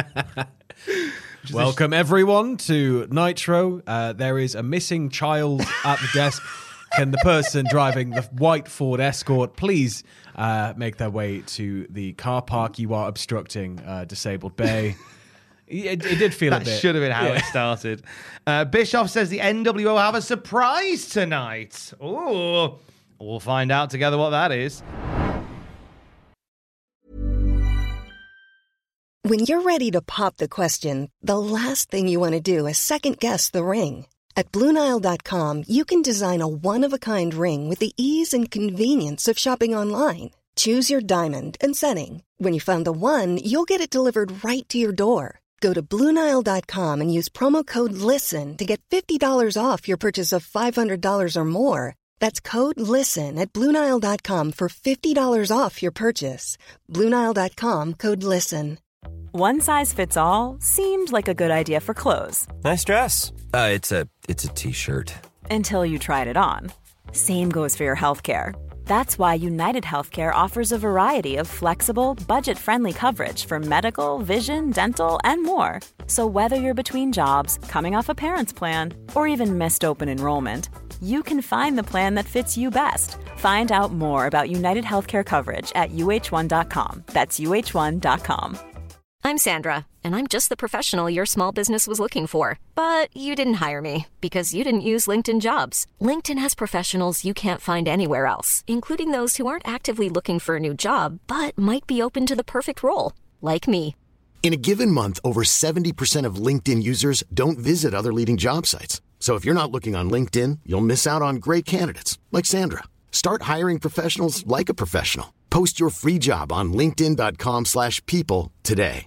Welcome, everyone, to Nitro. Uh, there is a missing child at the desk. Can the person driving the white Ford Escort please uh, make their way to the car park? You are obstructing uh, Disabled Bay. It, it did feel That a bit. should have been how yeah. it started. Uh, Bischoff says the N W O have a surprise tonight. Ooh. We'll find out together what that is. When you're ready to pop the question, the last thing you want to do is second-guess the ring. At Blue Nile dot com, you can design a one-of-a-kind ring with the ease and convenience of shopping online. Choose your diamond and setting. When you find the one, you'll get it delivered right to your door. Go to Blue Nile dot com and use promo code LISTEN to get fifty dollars off your purchase of five hundred dollars or more. That's code LISTEN at Blue Nile dot com for fifty dollars off your purchase. Blue Nile dot com, code LISTEN. One size fits all seemed like a good idea for clothes. Nice dress. Uh, it's a it's a t-shirt. Until you tried it on. Same goes for your healthcare. That's why United Healthcare offers a variety of flexible, budget-friendly coverage for medical, vision, dental, and more. So whether you're between jobs, coming off a parent's plan, or even missed open enrollment, you can find the plan that fits you best. Find out more about United Healthcare coverage at U H one dot com. That's U H one dot com. I'm Sandra, and I'm just the professional your small business was looking for. But you didn't hire me because you didn't use LinkedIn Jobs. LinkedIn has professionals you can't find anywhere else, including those who aren't actively looking for a new job, but might be open to the perfect role, like me. In a given month, over seventy percent of LinkedIn users don't visit other leading job sites. So if you're not looking on LinkedIn, you'll miss out on great candidates like Sandra. Start hiring professionals like a professional. Post your free job on linkedin dot com slash people today.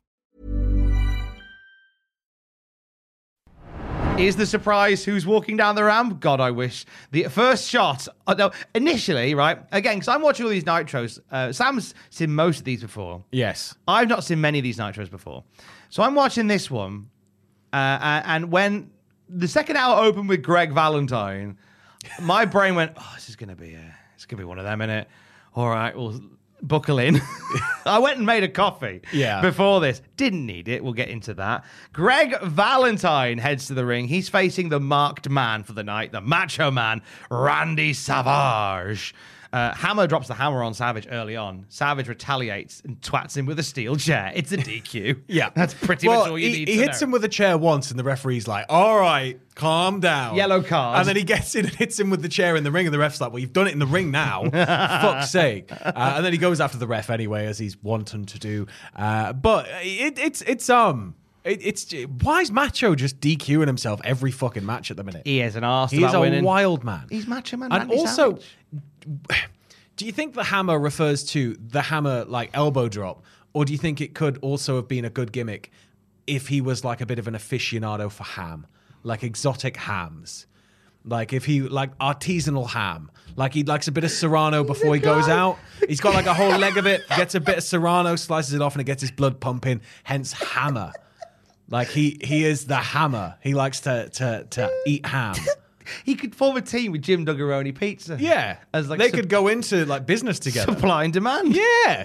Is the surprise who's walking down the ramp? God, I wish. The first shot, uh, no, initially, right? Again, because I'm watching all these Nitros. Uh, Sam's seen most of these before. Yes. I've not seen many of these Nitros before. So I'm watching this one. Uh, and when the second hour opened with Greg Valentine, my brain went, oh, this is going to be a, it's going to be one of them, innit? All right, well, buckle in. I went and made a coffee Yeah. before this. Didn't need it. We'll get into that. Greg Valentine heads to the ring. He's facing the marked man for the night, the macho man, Randy Savage. Uh, Hammer drops the hammer on Savage early on. Savage retaliates and twats him with a steel chair. It's a D Q. Yeah. That's pretty well, much all you he, need he to hits know. him with a chair once, and the referee's like, all right, calm down. Yellow card. And then he gets in and hits him with the chair in the ring, and the ref's like, well, you've done it in the ring now. Fuck's sake. Uh, and then he goes after the ref anyway, as he's wanting to do. Uh, but it, it's, it's, um... It, it's why is Macho just DQing himself every fucking match at the minute? He is an arse He is a winning. wild man. He's Macho Man. And Randy also, Savage. do you think the hammer refers to the hammer like elbow drop, or do you think it could also have been a good gimmick if he was like a bit of an aficionado for ham, like exotic hams? Like if he like artisanal ham, like he likes a bit of Serrano before he goes out. He's got like a whole leg of it, gets a bit of Serrano, slices it off, and it gets his blood pumping. Hence hammer. Like he he is the hammer. He likes to to to eat ham. He could form a team with Jim Duggaroni Pizza. Yeah, as like they su- could go into like business together. Supply and demand. Yeah.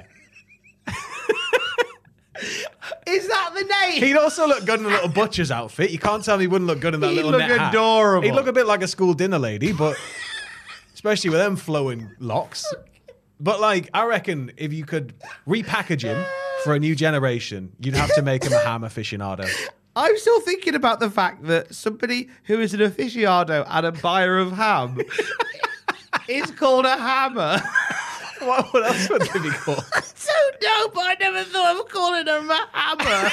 Is that the name? He'd also look good in a little butcher's outfit. You can't tell me he wouldn't look good in that He'd little look net hat. adorable. He'd look a bit like a school dinner lady, but especially with them flowing locks. But like, I reckon if you could repackage him for a new generation, you'd have to make him a ham aficionado. I'm still thinking about the fact that somebody who is an aficionado and a buyer of ham is called a hammer. What, what else would they be called? I don't know, but I never thought of calling him a hammer.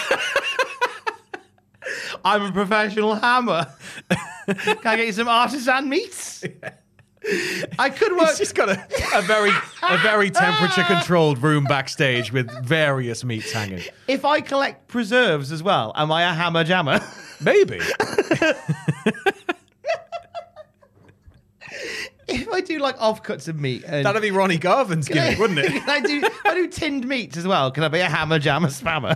I'm a professional hammer. Can I get you some artisan meats? Yeah. I could work. He's just got a, a very a very temperature controlled room backstage with various meats hanging. If I collect preserves as well, am I a hammer jammer? Maybe. If I do like offcuts of meat, and that'd be Ronnie Garvin's gimmick, wouldn't it? Can I do I do tinned meats as well? Can I be a hammer jammer spammer?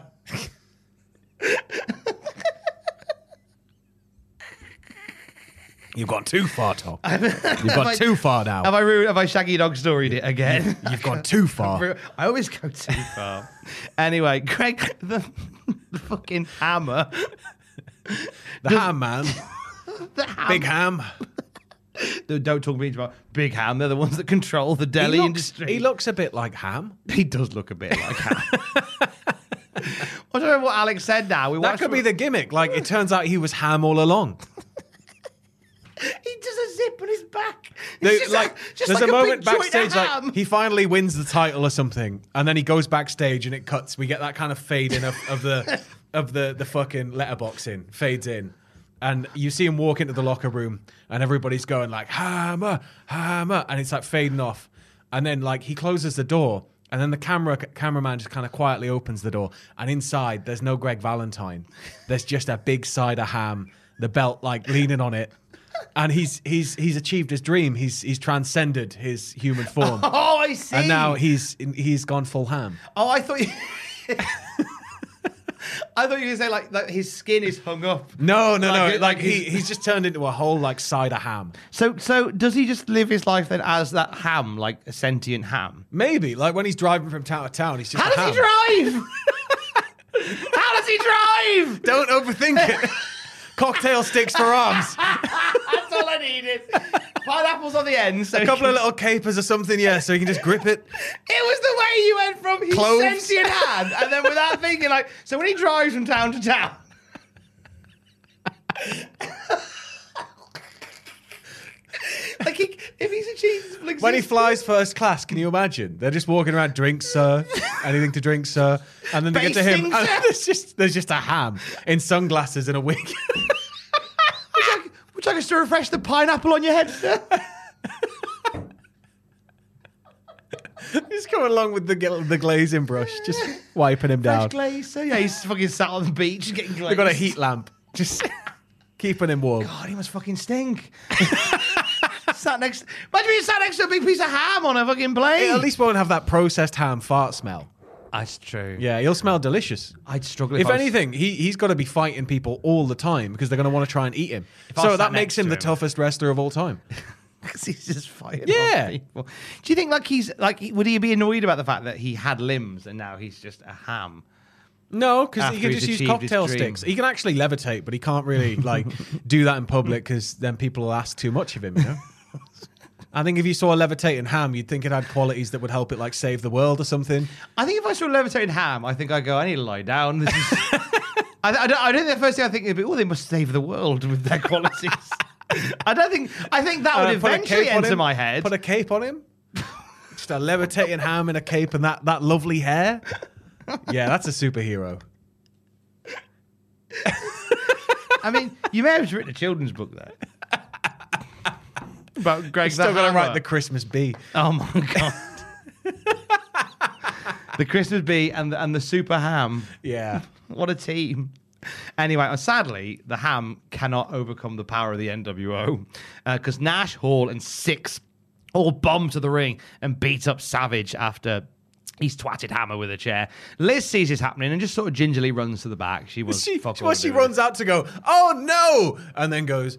You've gone too far, Tom. You've gone I, too far now. Have I ruined, have I Shaggy Dog storied it again? You've gone too far. I always go too far. Anyway, Greg, the, the fucking hammer. The ham man. The ham. Big ham. Don't talk me about Big Ham. They're the ones that control the deli he looks, industry. He looks a bit like ham. He does look a bit like ham. I don't know what Alex said now. We that could be the gimmick. Like, it turns out he was ham all along. He does a zip on his back. They, just like, a, just there's like a, a moment big joint of backstage, ham. like he finally wins the title or something, and then he goes backstage and it cuts. We get that kind of fade in of, of the of the the fucking letterbox in, fades in, and you see him walk into the locker room, and everybody's going like hammer, hammer, and it's like fading off, and then like he closes the door. And then the camera cameraman just kind of quietly opens the door, and inside there's no Greg Valentine. There's just a big side of ham, the belt like leaning on it. And he's he's he's achieved his dream. He's he's transcended his human form. Oh, I see. And now he's he's gone full ham. Oh, I thought you. I thought you were going to say like, like his skin is hung up. No, no, like, no. Like, like his... he he's just turned into a whole like side of ham. So so does he just live his life then as that ham, like a sentient ham? Maybe like when he's driving from town to town, he's just. How a does ham. he drive? How does he drive? Don't overthink it. Cocktail sticks for arms. That's all I needed. Pineapples on the end. So a couple of little capers or something, yeah, so you can just grip it. It was the way you went from his Cloves. sentient hand, and then without thinking, like, so when he drives from town to town. Like, he, if he's achieved his full When he existence- flies first class, can you imagine? They're just walking around, drinks, sir. Anything to drink, sir. And then they get to him, Basting, and sir. there's just there's just a ham in sunglasses and a wig. Would you like- would you like us to refresh the pineapple on your head, sir? He's coming along with the gla- the glazing brush, just wiping him down. Fresh glaze, sir. Yeah, he's fucking sat on the beach getting glazed. They've got a heat lamp, just keeping him warm. God, he must fucking stink. Sat next. Imagine being sat next to a big piece of ham on a fucking plane. He at least won't have that processed ham fart smell. That's true. Yeah, he'll smell delicious. I'd struggle if, If I was- anything, he, he's got to be fighting people all the time because they're going to want to try and eat him. If I was So sat that makes next him to the him. toughest wrestler of all time. Because he's just fighting. Yeah. off people. Do you think like he's like would he be annoyed about the fact that he had limbs and now he's just a ham? No, because After he can he's just use achieved his cocktail dream. sticks. He can actually levitate, but he can't really like do that in public because then people will ask too much of him, you know? I think if you saw a levitating ham, you'd think it had qualities that would help it like save the world or something. I think if I saw a levitating ham, I think I'd go, I need to lie down. This is... I, I, don't, I don't think the first thing I think would be, oh, they must save the world with their qualities. I don't think, I think that would uh, eventually enter my head. Put a cape on him. Just a levitating ham in a cape and that, that lovely hair. Yeah, that's a superhero. I mean, you may have just written a children's book there. But Greg, still got to write the Christmas bee. Oh my god, the Christmas bee and the, and the super ham. Yeah, what a team. Anyway, sadly, the ham cannot overcome the power of the N W O because uh, Nash, Hall, and Six all bomb to the ring and beat up Savage after he's twatted Hammer with a chair. Liz sees this happening and just sort of gingerly runs to the back. She was she, fuck well, she runs out to go, oh no, and then goes.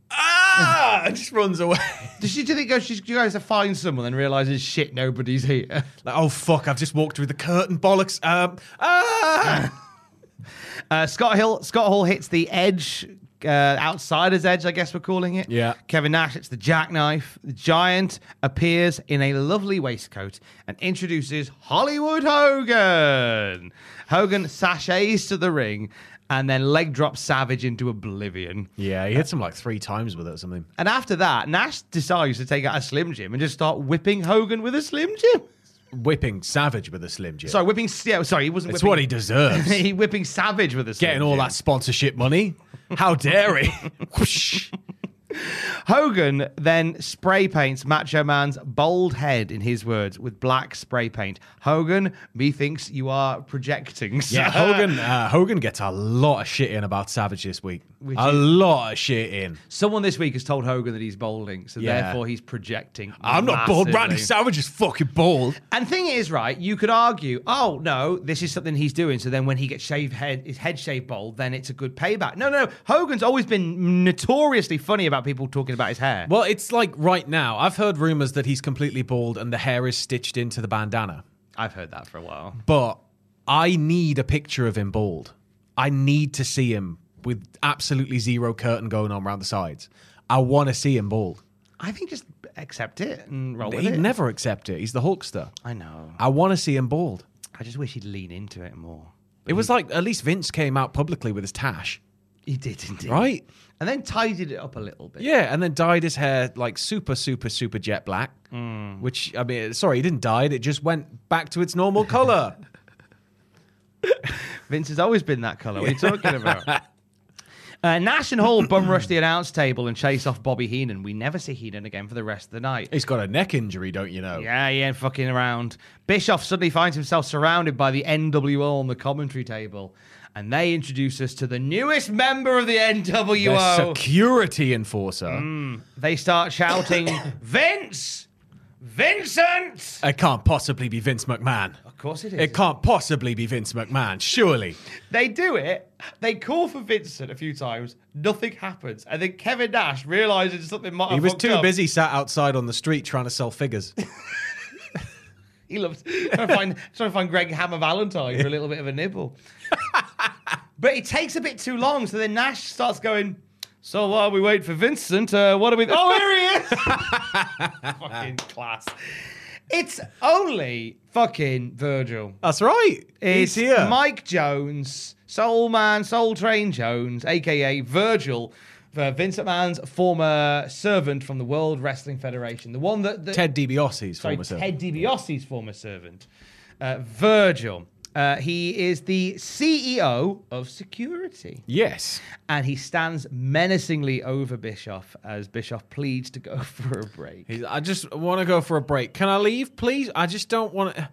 Ah! And just runs away. Does she do you think she goes to find someone and realizes shit, nobody's here? Like, oh fuck, I've just walked through the curtain, bollocks. Um, ah! uh, Scott Hill, Scott Hall hits the edge, uh, outsider's edge, I guess we're calling it. Yeah. Kevin Nash hits the jackknife. The Giant appears in a lovely waistcoat and introduces Hollywood Hogan. Hogan sachets to the ring. And then leg drops Savage into oblivion. Yeah, he hits him like three times with it or something. And after that, Nash decides to take out a Slim Jim and just start whipping Hogan with a Slim Jim. Whipping Savage with a Slim Jim. Sorry, whipping... Yeah, sorry, he wasn't It's whipping... what he deserves. He whipping Savage with a Slim Getting Jim. all that sponsorship money. How dare he? Whoosh. Hogan then spray paints Macho Man's bald head, in his words, with black spray paint. Hogan, methinks you are projecting. Sir. Yeah, Hogan uh, Hogan gets a lot of shit in about Savage this week. Which a is, lot of shit in. Someone this week has told Hogan that he's balding, so yeah. therefore he's projecting. I'm not massively. bald. Randy Savage is fucking bald. And thing is, right, you could argue, oh, no, this is something he's doing, so then when he gets shaved head, his head shaved bald, then it's a good payback. No, no, Hogan's always been notoriously funny about people talking about his hair. Well, it's like right now, I've heard rumors that he's completely bald and the hair is stitched into the bandana. I've heard that for a while. But I need a picture of him bald. I need to see him with absolutely zero curtain going on around the sides. I want to see him bald. I think just accept it and roll with He'd it. He'd never accept it. He's the Hulkster. I know. I want to see him bald. I just wish he'd lean into it more. But it was he... like, at least Vince came out publicly with his tash. He did indeed. Right? And then tidied it up a little bit. Yeah, and then dyed his hair like super, super, super jet black. Mm. Which, I mean, sorry, he didn't dye it. It just went back to its normal colour. Vince has always been that colour. What are you talking about? Uh, Nash and Hall bum rush the announce table and chase off Bobby Heenan. We never see Heenan again for the rest of the night. He's got a neck injury, don't you know? Yeah, he ain't fucking around. Bischoff suddenly finds himself surrounded by the N W O on the commentary table. And they introduce us to the newest member of the N W O. The security enforcer. Mm. They start shouting, Vince! Vincent! It can't possibly be Vince McMahon. Of course it is. It can't possibly be Vince McMahon, surely. They do it. They call for Vincent a few times. Nothing happens. And then Kevin Nash realizes something might have He was fucked too up. busy sat outside on the street trying to sell figures. He loves trying to find, trying to find Greg Hammer Valentine for a little bit of a nibble. But it takes a bit too long. So then Nash starts going, so while we wait for Vincent, uh, what are we... Oh, here he is! Fucking class. It's only fucking Virgil. That's right. It's He's here. Mike Jones, Soul Man, Soul Train Jones, a k a. Virgil, uh, Vince McMahon's former servant from the World Wrestling Federation. The one that... that Ted DiBiase's sorry, former servant. Ted DiBiase's former servant. Uh, Virgil. Uh, he is the C E O of security. Yes. And he stands menacingly over Bischoff as Bischoff pleads to go for a break. He's, I just want to go for a break. Can I leave, please? I just don't want to...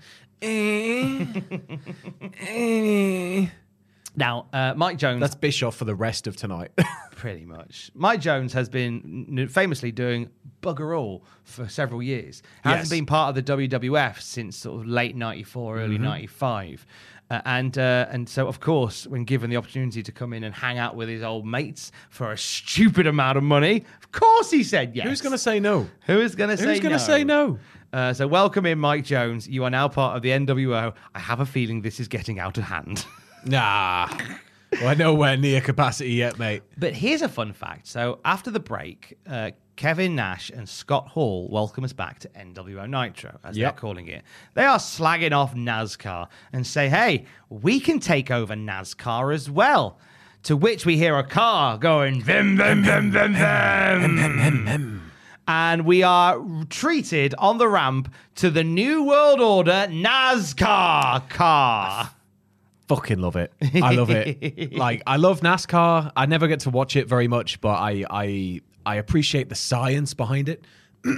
Now, uh, Mike Jones... That's Bischoff for the rest of tonight. Pretty much. Mike Jones has been famously doing bugger all for several years. Hasn't Yes. been part of the W W F since sort of late ninety-four, early Mhm. ninety-five. Uh, and uh, and so, of course, when given the opportunity to come in and hang out with his old mates for a stupid amount of money, of course he said yes. Who's going to say no? Who is going to say no? Who's going to say no? Uh, so welcome in, Mike Jones. You are now part of the N W O. I have a feeling this is getting out of hand. Nah. We're nowhere near capacity yet, mate. But here's a fun fact. So after the break, uh, Kevin Nash and Scott Hall welcome us back to N W O Nitro, as Yep. they're calling it. They are slagging off NASCAR and say, hey, we can take over NASCAR as well. To which we hear a car going, vim, vim, vim, vim, vim. And we are treated on the ramp to the New World Order NASCAR car. Fucking love it. I love it. Like, I love NASCAR. I never get to watch it very much, but I I I appreciate the science behind it.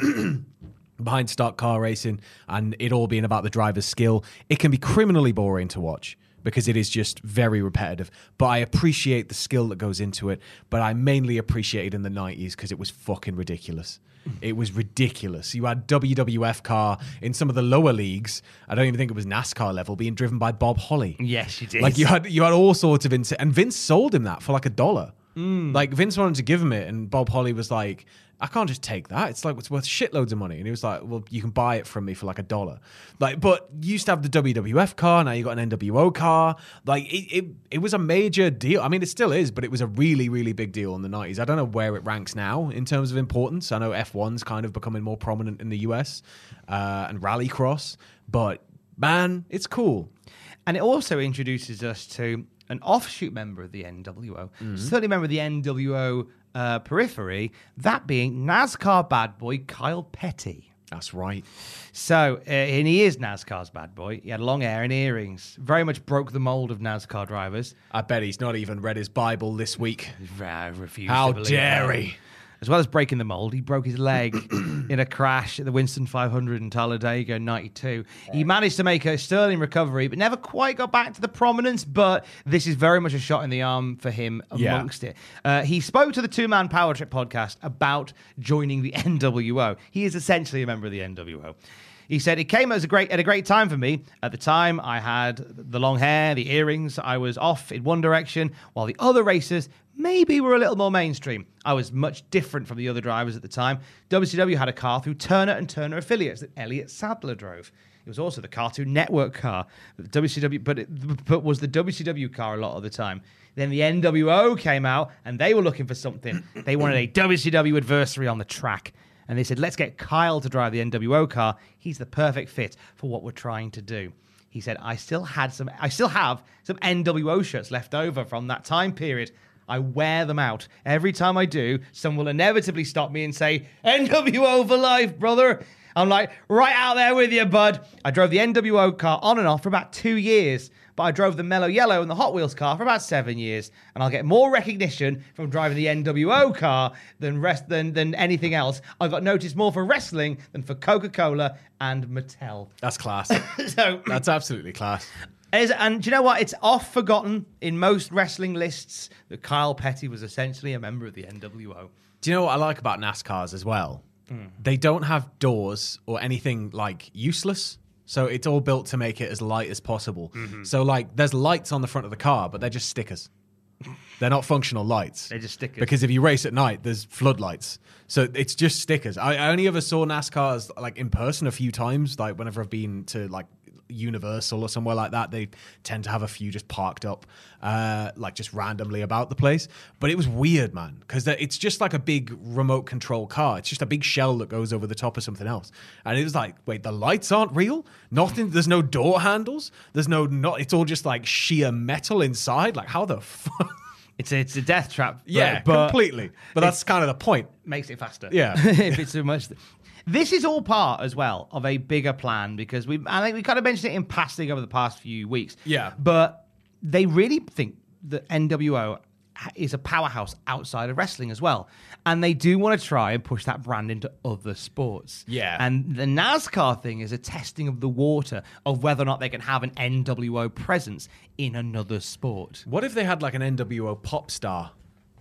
Behind stock car racing and it all being about the driver's skill. It can be criminally boring to watch because it is just very repetitive. But I appreciate the skill that goes into it. But I mainly appreciate it in the nineties because it was fucking ridiculous. It was ridiculous. You had W W F car in some of the lower leagues. I don't even think it was NASCAR level, being driven by Bob Holly. Yes, you did. Like you had you had all sorts of ins- and Vince sold him that for like a dollar. Mm. Like Vince wanted to give him it, and Bob Holly was like, "I can't just take that. It's like it's worth shitloads of money." And he was like, "Well, you can buy it from me for like a dollar." Like, but you used to have the W W F car. Now you got an N W O car. Like it, it, it was a major deal. I mean, it still is, but it was a really, really big deal in the nineties. I don't know where it ranks now in terms of importance. I know F one's kind of becoming more prominent in the U S uh, and Rallycross, but man, it's cool. And it also introduces us to an offshoot member of the N W O, mm-hmm. certainly a member of the N W O uh, periphery, that being NASCAR bad boy Kyle Petty. That's right. So, uh, and he is NASCAR's bad boy. He had long hair and earrings. Very much broke the mold of NASCAR drivers. I bet he's not even read his Bible this week. I refuse How to believe dare that. he? As well as breaking the mold, he broke his leg in a crash at the Winston five hundred in Talladega in ninety-two. He managed to make a sterling recovery, but never quite got back to the prominence. But this is very much a shot in the arm for him amongst yeah. it. Uh, he spoke to the Two Man Power Trip podcast about joining the N W O. He is essentially a member of the N W O. He said, it came as a great at a great time for me. At the time, I had the long hair, the earrings. I was off in one direction, while the other racers maybe were a little more mainstream. I was much different from the other drivers at the time. W C W had a car through Turner and Turner affiliates that Elliott Sadler drove. It was also the Cartoon Network car, the W C W, but it but was the W C W car a lot of the time. Then the N W O came out, and they were looking for something. They wanted a W C W adversary on the track. And they said, let's get Kyle to drive the N W O car. He's the perfect fit for what we're trying to do. He said, I still had some, I still have some N W O shirts left over from that time period. I wear them out. Every time I do, someone will inevitably stop me and say, N W O for life, brother. I'm like, right out there with you, bud. I drove the N W O car on and off for about two years. But I drove the Mellow Yellow and the Hot Wheels car for about seven years. And I'll get more recognition from driving the N W O car than rest than, than anything else. I got noticed more for wrestling than for Coca-Cola and Mattel. That's class. So that's absolutely class. Is, and do you know what? It's oft forgotten in most wrestling lists that Kyle Petty was essentially a member of the N W O. Do you know what I like about NASCARs as well? Mm. They don't have doors or anything like useless. So it's all built to make it as light as possible. Mm-hmm. So like there's lights on the front of the car, but they're just stickers. They're not functional lights. They're just stickers. Because if you race at night, there's floodlights. So it's just stickers. I, I only ever saw NASCARs like in person a few times. Like whenever I've been to like Universal or somewhere like that, they tend to have a few just parked up, uh, like just randomly about the place. But it was weird, man, because it's just like a big remote control car. It's just a big shell that goes over the top of something else. And it was like, wait, the lights aren't real? Nothing. There's no door handles. There's no, not. It's all just like sheer metal inside. Like how the fuck? It's a, it's a death trap. Yeah, but completely. But that's kind of the point. Makes it faster. Yeah. If it's too much. This is all part as well of a bigger plan because we, I think we kind of mentioned it in passing over the past few weeks. Yeah. But they really think that N W O is a powerhouse outside of wrestling as well. And they do want to try and push that brand into other sports. Yeah. And the NASCAR thing is a testing of the water of whether or not they can have an N W O presence in another sport. What if they had like an N W O pop star?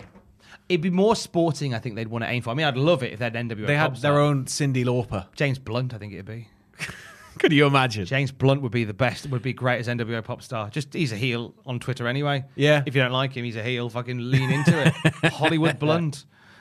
It'd be more sporting, I think they'd want to aim for. I mean, I'd love it if they had N W O They had pop their star. own Cyndi Lauper. James Blunt, I think it'd be. Could you imagine? James Blunt would be the best, would be great as N W O pop star. Just, he's a heel on Twitter anyway. Yeah. If you don't like him, he's a heel. Fucking lean into it. Hollywood Blunt.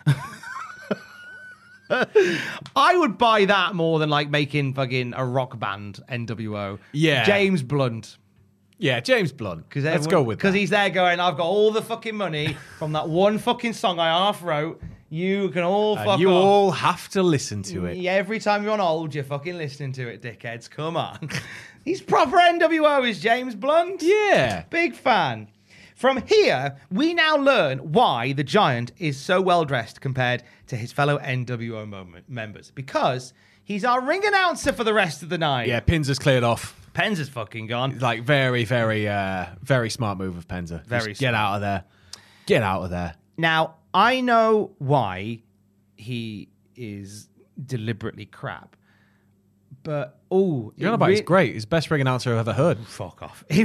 I would buy that more than like making fucking a rock band N W O. Yeah. James Blunt. Yeah, James Blunt. Let's go with that. Because he's there going, I've got all the fucking money from that one fucking song I half wrote. You can all fuck And you off. all have to listen to it. Yeah, every time you're on hold, you're fucking listening to it, dickheads. Come on. He's proper N W O, is James Blunt. Yeah. Big fan. From here, we now learn why the Giant is so well dressed compared to his fellow N W O moment, members. Because he's our ring announcer for the rest of the night. Yeah, Pinzer's cleared off. Pens is fucking gone. Like, very, very, uh, very smart move of Penzer. Very Just get smart. out of there. Get out of there. Now, I know why he is deliberately crap. But, oh... You're on about he's great. He's the best ring announcer I've ever heard. Fuck off. He,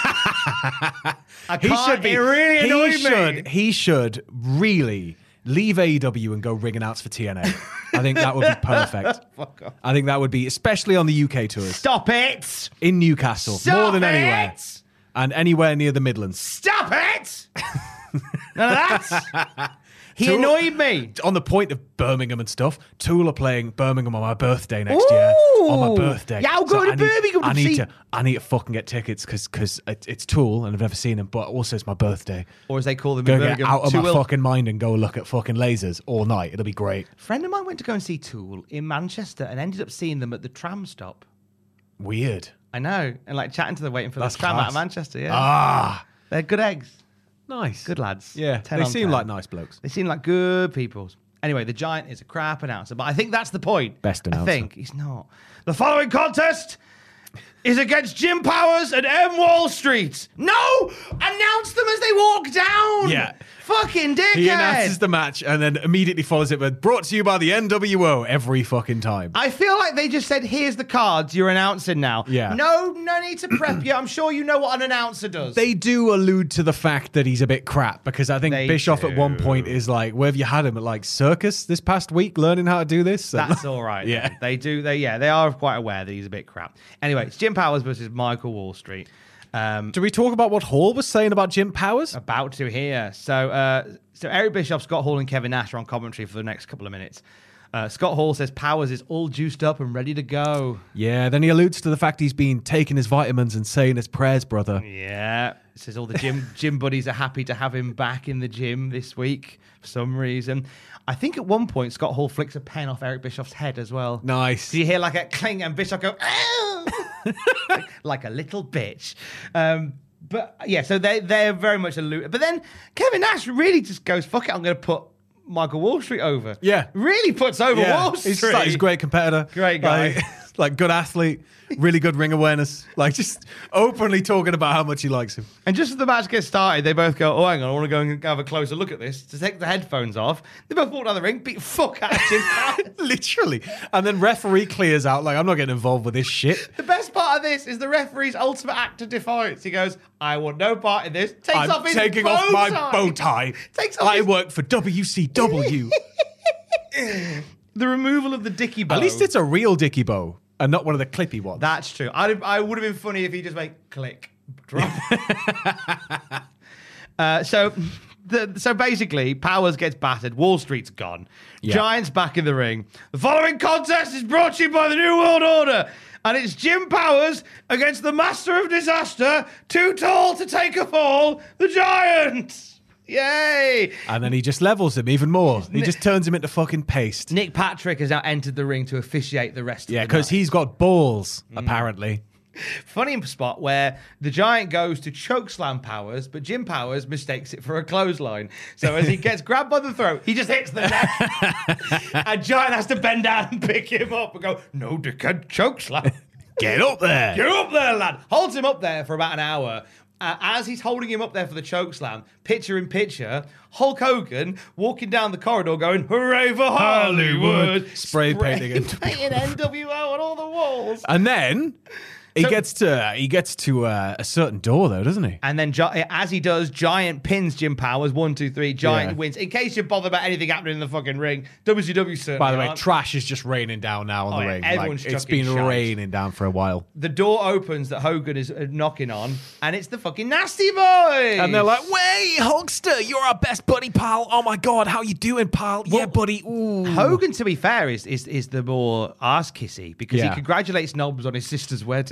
I He can't, should be. It really he annoyed should. me. He should really leave A E W and go ring announce for T N A. I think that would be perfect. Fuck off. I think that would be, especially on the U K tours. Stop it! In Newcastle, Stop more than it! anywhere, and anywhere near the Midlands. Stop it! None of that. He Tool- annoyed me. On the point of Birmingham and stuff, Tool are playing Birmingham on my birthday next year. On my birthday. Yeah, I'll go So to I need- Birmingham to I need see- to. I need to fucking get tickets because because it, it's Tool and I've never seen them, but also it's my birthday. Or as they call them Go in get Birmingham, out of my Tool. fucking mind and go look at fucking lasers all night. It'll be great. A friend of mine went to go and see Tool in Manchester and ended up seeing them at the tram stop. Weird. I know. And like chatting to them, waiting for That's the tram out of class. Manchester. Yeah. Ah, They're good eggs. nice. Good lads. Yeah, ten they on seem ten. like nice blokes. They seem like good people. Anyway, the Giant is a crap announcer, but I think that's the point. Best announcer. I think he's not. The following contest is against Jim Powers and M Wall Street. No! Announce them as they walk down! Yeah. Fucking dickhead! He announces the match and then immediately follows it with brought to you by the N W O every fucking time. I feel like they just said, here's the cards you're announcing now. Yeah. No, no need to prep you. I'm sure you know what an announcer does. They do allude to the fact that he's a bit crap because I think They Bischoff at one do. point is like, where have you had him at like circus this past week learning how to do this? And- That's all right. Yeah. then. They do. They yeah. They are quite aware that he's a bit crap. Anyway, it's Jim Powers versus Michael Wall Street. Um, Do we talk about what Hall was saying about Jim Powers? about to here. So, uh, so Eric Bischoff, Scott Hall, and Kevin Nash are on commentary for the next couple of minutes. Uh, Scott Hall says Powers is all juiced up and ready to go. Yeah, then he alludes to the fact he's been taking his vitamins and saying his prayers, brother. Yeah, says all the gym gym buddies are happy to have him back in the gym this week for some reason. I think at one point Scott Hall flicks a pen off Eric Bischoff's head as well. Nice. Do you hear like a cling and Bischoff go, "Ow!" like, like a little bitch. Um, but yeah, so they they're very much allude. But then Kevin Nash really just goes, fuck it, I'm going to put Michael Wall Street over. Yeah. Really puts over Yeah, Wall Street. he's, just like, he's a great competitor. Great guy. Like, like good athlete, really good ring awareness. Like just openly talking about how much he likes him. And just as the match gets started, they both go, oh, hang on, I want to go and have a closer look at this. To take the headphones off. They both walk down the ring, beat the fuck out of Jim Powers. Literally. And then referee clears out like, I'm not getting involved with this shit. The best part of this is the referee's ultimate act of defiance. He goes, I want no part in this. Takes I'm off his taking bow off my tie. bow tie. Takes off I his... work for W C W. The removal of the dicky bow. At least it's a real Dicky bow and not one of the clippy ones. That's true. I'd, I would have been funny if he just made click, drop. uh, so, the, so basically, Powers gets battered. Wall Street's gone. Yeah. Giants back in the ring. The following contest is brought to you by the New World Order. And it's Jim Powers against the Master of Disaster, too tall to take a fall, the Giant. Yay! And then he just levels him even more. He just turns him into fucking paste. Nick Patrick has now entered the ring to officiate the rest Yeah, of the because night. he's got balls, apparently. Funny spot where the Giant goes to chokeslam Powers, but Jim Powers mistakes it for a clothesline. So as he gets grabbed by the throat, he just hits the neck. And Giant has to bend down and pick him up and go, no, dickhead, chokeslam. Get up there. Get up there, lad. Holds him up there for about an hour. Uh, as he's holding him up there for the chokeslam, picture in picture, Hulk Hogan walking down the corridor going, hooray for Hollywood. Spray painting Spray painting N W O on all the walls. And then he So- gets to he gets to uh, a certain door though, doesn't he? And then, Gi- as he does, Giant pins Jim Powers. One, two, three. Giant Yeah. wins. In case you're bothered about anything happening in the fucking ring, W C W certainly By the way, aren't. trash is just raining down now on Oh, the yeah, ring. everyone's Like, it's chucking been shite. raining down for a while. The door opens that Hogan is uh, knocking on, and it's the fucking Nasty Boys. And they're like, "Way, Hulkster, you're our best buddy, pal. Oh my god, how you doing, pal? Yeah, buddy. Ooh." Hogan, to be fair, is is, is the more arse kissy because Yeah. he congratulates Knobs on his sister's wedding.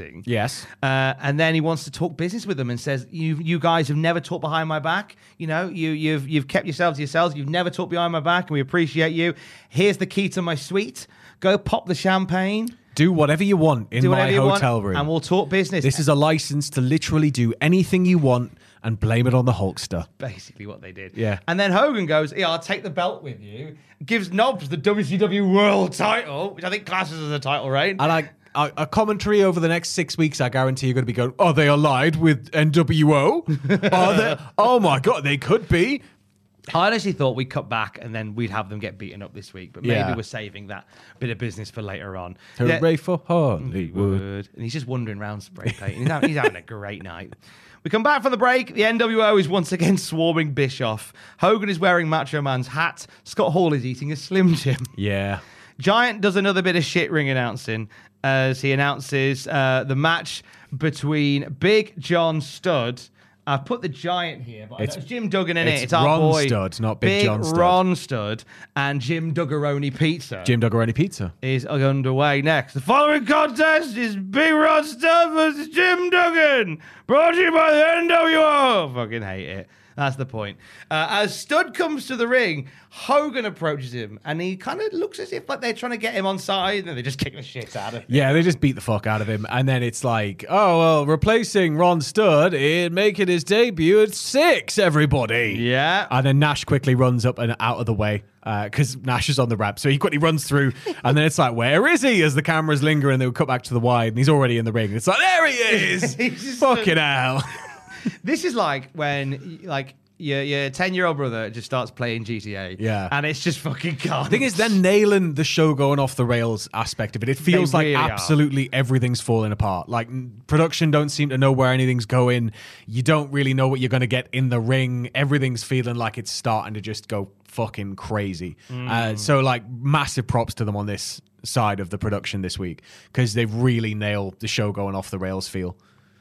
meeting. Yes. Uh, and then he wants to talk business with them and says, "You, you guys have never talked behind my back. You know, you, you've, you've kept yourselves to yourselves. You've never talked behind my back, and we appreciate you. Here's the key to my suite. Go pop the champagne. Do whatever you want in Do my whatever you hotel want, room. and we'll talk business." This is a license to literally do anything you want and blame it on the Hulkster. Basically what they did. Yeah. And then Hogan goes, "Yeah, I'll take the belt with you." Gives Knobs the W C W World title, which I think classes as a title reign. And I, a, a commentary over the next six weeks, I guarantee you're going to be going, "Are they allied with N W O? Are they? Oh my God, they could be." I honestly thought we'd cut back and then we'd have them get beaten up this week, but maybe Yeah. we're saving that bit of business for later on. Hooray Yeah. for Hollywood. And he's just wandering around spray painting. He's having, he's having a great night. We come back from the break. The N W O is once again swarming Bischoff. Hogan is wearing Macho Man's hat. Scott Hall is eating a Slim Jim. Yeah. Giant does another bit of shit ring announcing as he announces uh, the match between Big John Studd. I've put the Giant here, but It's- it's Jim Duggan in it's it. It's our Ron boy. Studd, not Big John Studd. Ron Studd and Jim Duggaroni Pizza. Jim Duggaroni Pizza. Is underway next. The following contest is Big Ron Studd versus Jim Duggan. Brought to you by the N W O. Fucking hate it. That's the point. Uh, as Studd comes to the ring, Hogan approaches him, and he kind of looks as if like they're trying to get him on side, and they just kick the shit out of him. Yeah, they just beat the fuck out of him. And then it's like, oh, well, replacing Ron Studd, it making his debut at six, everybody. Yeah. And then Nash quickly runs up and out of the way because uh, Nash is on the ramp. So he quickly runs through, and then it's like, where is he? As the cameras linger and they would cut back to the wide, and he's already in the ring. It's like, there he is. Fucking hell. This is like when, like, your your ten-year-old brother just starts playing G T A. Yeah. And it's just fucking gone. The thing is, they're nailing the show going off the rails aspect of it. It feels They like really are. absolutely everything's falling apart. Like, n- production don't seem to know where anything's going. You don't really know what you're going to get in the ring. Everything's feeling like it's starting to just go fucking crazy. Mm. Uh, so, like, massive props to them on this side of the production this week because they've really nailed the show going off the rails feel.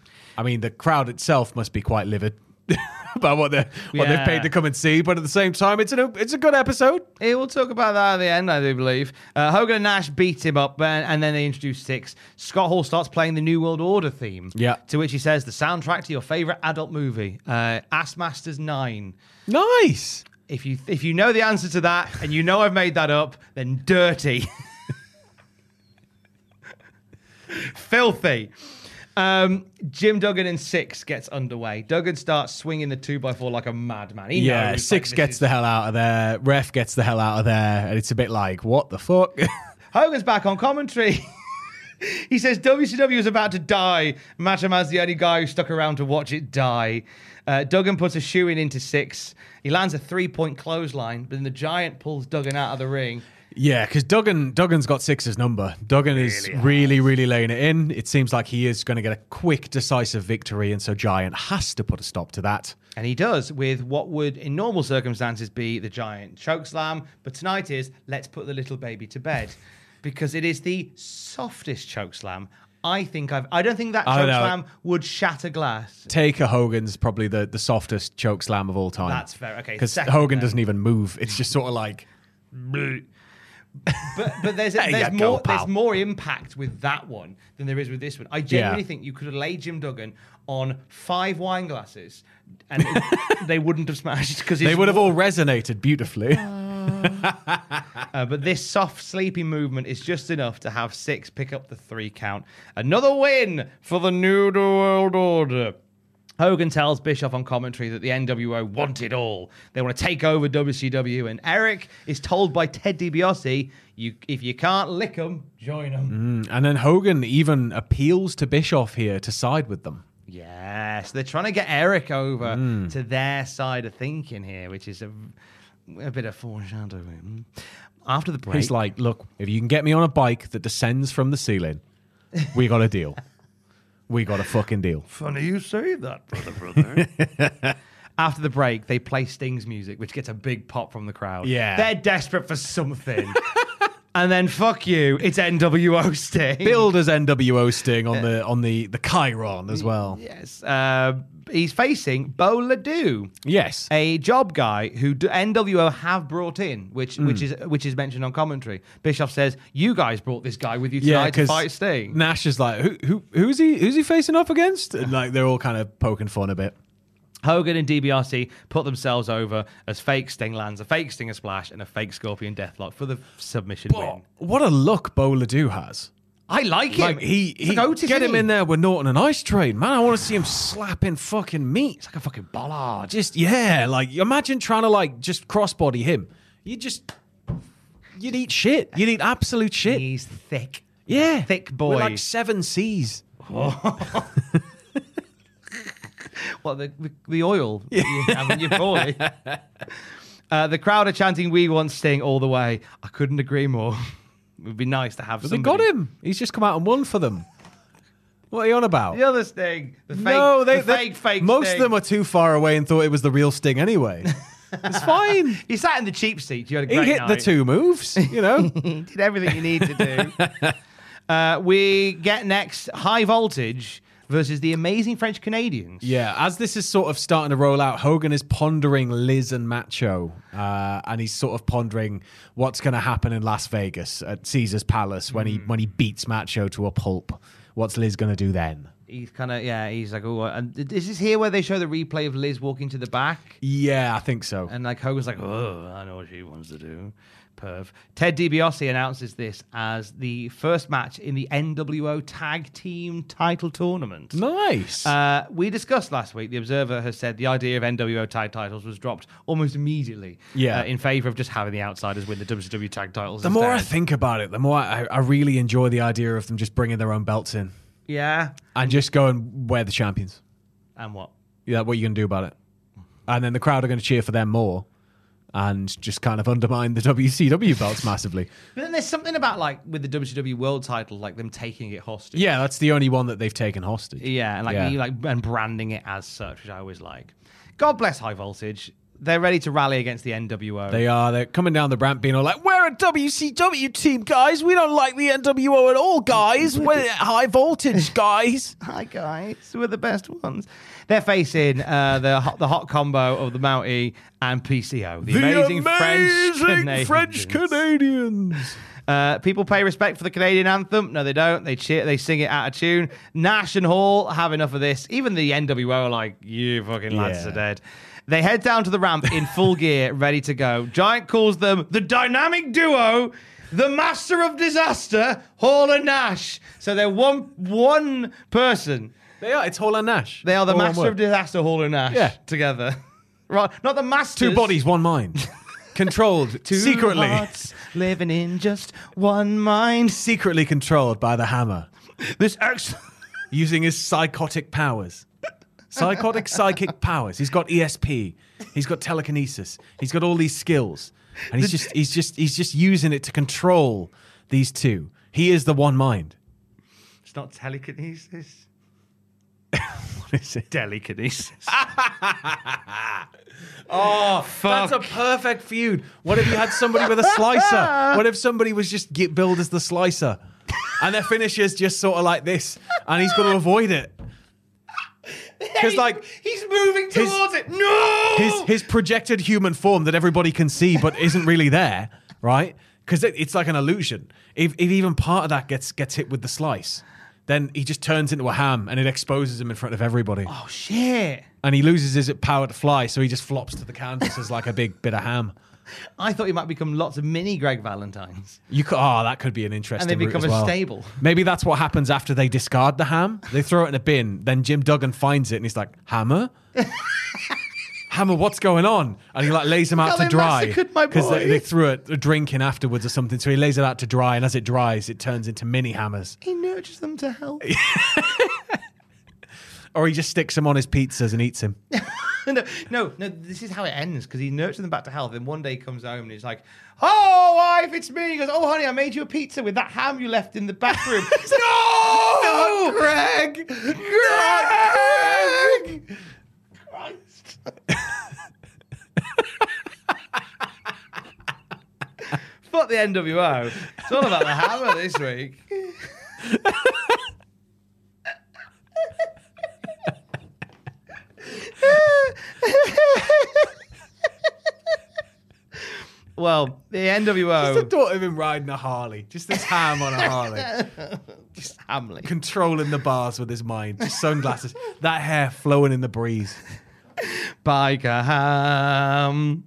I mean, the crowd itself must be quite livid about what they what Yeah. they've paid to come and see, but at the same time, it's an it's a good episode. Yeah, we'll talk about that at the end, I do believe. Uh, Hogan and Nash beat him up, and, and then they introduce Six. Scott Hall starts playing the New World Order theme. Yeah. To which he says, the soundtrack to your favorite adult movie, uh, Ass Masters nine. Nice. If you if you know the answer to that, and you know I've made that up, then dirty. Filthy. Um, Jim Duggan in Six gets underway. Duggan starts swinging the two by four like a madman. He Yeah, knows, Six like, gets this is- the hell out of there. Ref gets the hell out of there. And it's a bit like, what the fuck? Hogan's back on commentary. He says W C W is about to die. Macho Man's the only guy who stuck around to watch it die. Uh, Duggan puts a shoe in into Six. He lands a three-point clothesline, but then the Giant pulls Duggan out of the ring. Yeah, because Duggan, Duggan's got Six's number. Duggan is Really really, really laying it in. It seems like he is going to get a quick, decisive victory, and so Giant has to put a stop to that. And he does with what would, in normal circumstances, be the Giant chokeslam. But tonight is, let's put the little baby to bed. Because it is the softest chokeslam I think I've... I don't think that I don't know. chokeslam would shatter glass. Taker Hogan's probably the, the softest choke slam of all time. That's fair. Okay, Because second Hogan then. doesn't even move. It's just sort of like... But but there's There there's you go, more pal. there's more impact with that one than there is with this one. I genuinely Yeah. think you could have laid Jim Duggan on five wine glasses and it, they wouldn't have smashed because They would have all resonated beautifully. Uh, but this soft, sleepy movement is just enough to have Six pick up the three count. Another win for the New World Order. Hogan tells Bischoff on commentary that the N W O want it all. They want to take over W C W. And Eric is told by Ted DiBiase, you, if you can't lick them, join them. Mm, and then Hogan even appeals to Bischoff here to side with them. Yes, they're trying to get Eric over Mm. to their side of thinking here, which is a, a bit of foreshadowing. After the break, He's like, look, if you can get me on a bike that descends from the ceiling, we got a deal. We got a fucking deal. Funny you say that, brother, brother. After the break, they play Sting's music, which gets a big pop from the crowd. Yeah. They're desperate for something. And then, fuck you, it's N W O Sting. Billed as N W O Sting on the on the, the Chiron as well. Yes. Uh, he's facing Bo Ledoux. Yes. A job guy who N W O have brought in, which Mm. which is which is mentioned on commentary. Bischoff says, you guys brought this guy with you tonight to fight Sting. Nash is like, who, who, who's he? Who's he facing off against? And like they're all kind of poking fun a bit. Hogan and D B R C put themselves over as fake Sting lands a fake Stinger Splash and a fake Scorpion Deathlock for the submission win. What a look Bo Ledoux has. I like him. Like he, It's he like Otis, get isn't him he? in there with Norton and Ice Train. Man, I want to see him slapping fucking meat. It's like a fucking bollard. Just yeah, like imagine trying to like just crossbody him. You just you'd eat shit. You'd eat absolute shit. He's thick. Yeah, Thick boy. With like seven C's. What, the, the, the oil that you have in your body? Uh, the crowd are chanting, we want Sting all the way. I couldn't agree more. It would be nice to have But somebody. they got him. He's just come out and won for them. What are you on about? The other Sting. The fake, no, they, the they- fake, fake most Sting. of them are too far away and thought it was the real Sting anyway. It's fine. You sat in the cheap seat. You had a He great hit night. the two moves, you know. He did everything you need to do. uh, we get next High Voltage versus the Amazing French Canadians. Yeah, as this is sort of starting to roll out, Hogan is pondering Liz and Macho, uh, and he's sort of pondering what's going to happen in Las Vegas at Caesar's Palace when he when he beats Macho to a pulp. What's Liz going to do then? He's kind of, yeah, he's like, oh, and is this here where they show the replay of Liz walking to the back? Yeah, I think so. And like Hogan's like, oh, I know what she wants to do. Perv. Ted DiBiase announces this as the first match in the N W O Tag Team Title Tournament. Nice. Uh, we discussed last week, the Observer has said the idea of N W O Tag Titles was dropped almost immediately Yeah. uh, in favor of just having the outsiders win the W C W Tag Titles. The more I instead. think about it, the more I, I really enjoy the idea of them just bringing their own belts in Yeah. and just going, we're the champions. And what? Yeah, what are you going to do about it? And then the crowd are going to cheer for them more and just kind of undermine the W C W belts massively. But then there's something about, like, with the W C W World Title, like them taking it hostage. Yeah, that's the only one that they've taken hostage. Yeah, and like, Yeah. you like and branding it as such, which I always like. God bless High Voltage. They're ready to rally against the N W O. They are. They're coming down the ramp being all like, we're a W C W team, guys. We don't like the N W O at all, guys. We're high voltage, guys. Hi, guys. We're the best ones. They're facing uh, the, hot, the hot combo of the Mountie and P C O. The, amazing, French Canadians. French Canadians. Uh, people pay respect for the Canadian anthem. No, they don't. They cheer. They sing it out of tune. Nash and Hall have enough of this. Even the N W O are like, you fucking lads Yeah. are dead. They head down to the ramp in full gear, ready to go. Giant calls them the dynamic duo, the master of disaster, Hall and Nash. So they're one one person. They are. It's Hall and Nash. They are the All one master word. of disaster, Hall and Nash. Yeah. Together. Right, not the masters. Two bodies, one mind. Controlled Two secretly. hearts living in just one mind. Secretly controlled by the Hammer. This ex- Using his psychotic powers. Psychotic psychic powers. He's got E S P. He's got telekinesis. He's got all these skills. And he's just he's just he's just using it to control these two. He is the one mind. It's not telekinesis. What is it? Telekinesis. Oh, Fuck. that's a perfect feud. What if you had somebody with a slicer? What if somebody was just get billed as the slicer? And their finisher's just sort of like this. And he's got to avoid it. Because like he's moving his- towards it. No. his his projected human form that everybody can see but isn't really there, right? Because it, it's like an illusion. If, if even part of that gets gets hit with the slice, then he just turns into a ham and it exposes him in front of everybody. Oh shit! And he loses his power to fly, so he just flops to the canvas as like a big bit of ham. I thought he might become lots of mini Greg Valentines, You could, oh, that could be an interesting. and they route become as a well. stable. Maybe that's what happens after they discard the ham. They throw it in a bin. Then Jim Duggan finds it and he's like, "Hammer, Hammer, what's going on?" And he like lays them out How to they dry massacred my because they, boy. they threw a, a drink in afterwards or something. So he lays it out to dry, and as it dries, it turns into mini hammers. He nurtures them to health. Or he just sticks them on his pizzas and eats him. no, no, no. This is how it ends because he nurtures them back to health. And one day he comes home and he's like, "Oh, wife, it's me." He goes, "Oh, honey, I made you a pizza with that ham you left in the bathroom." No, no, Greg, Greg. Christ. Fuck the N W O. It's all about the hammer this week. Well, the N W O. Just the thought of him riding a Harley. Just this ham on a Harley. Just Hamley. Controlling the bars with his mind. Just sunglasses. That hair flowing in the breeze. Biker ham.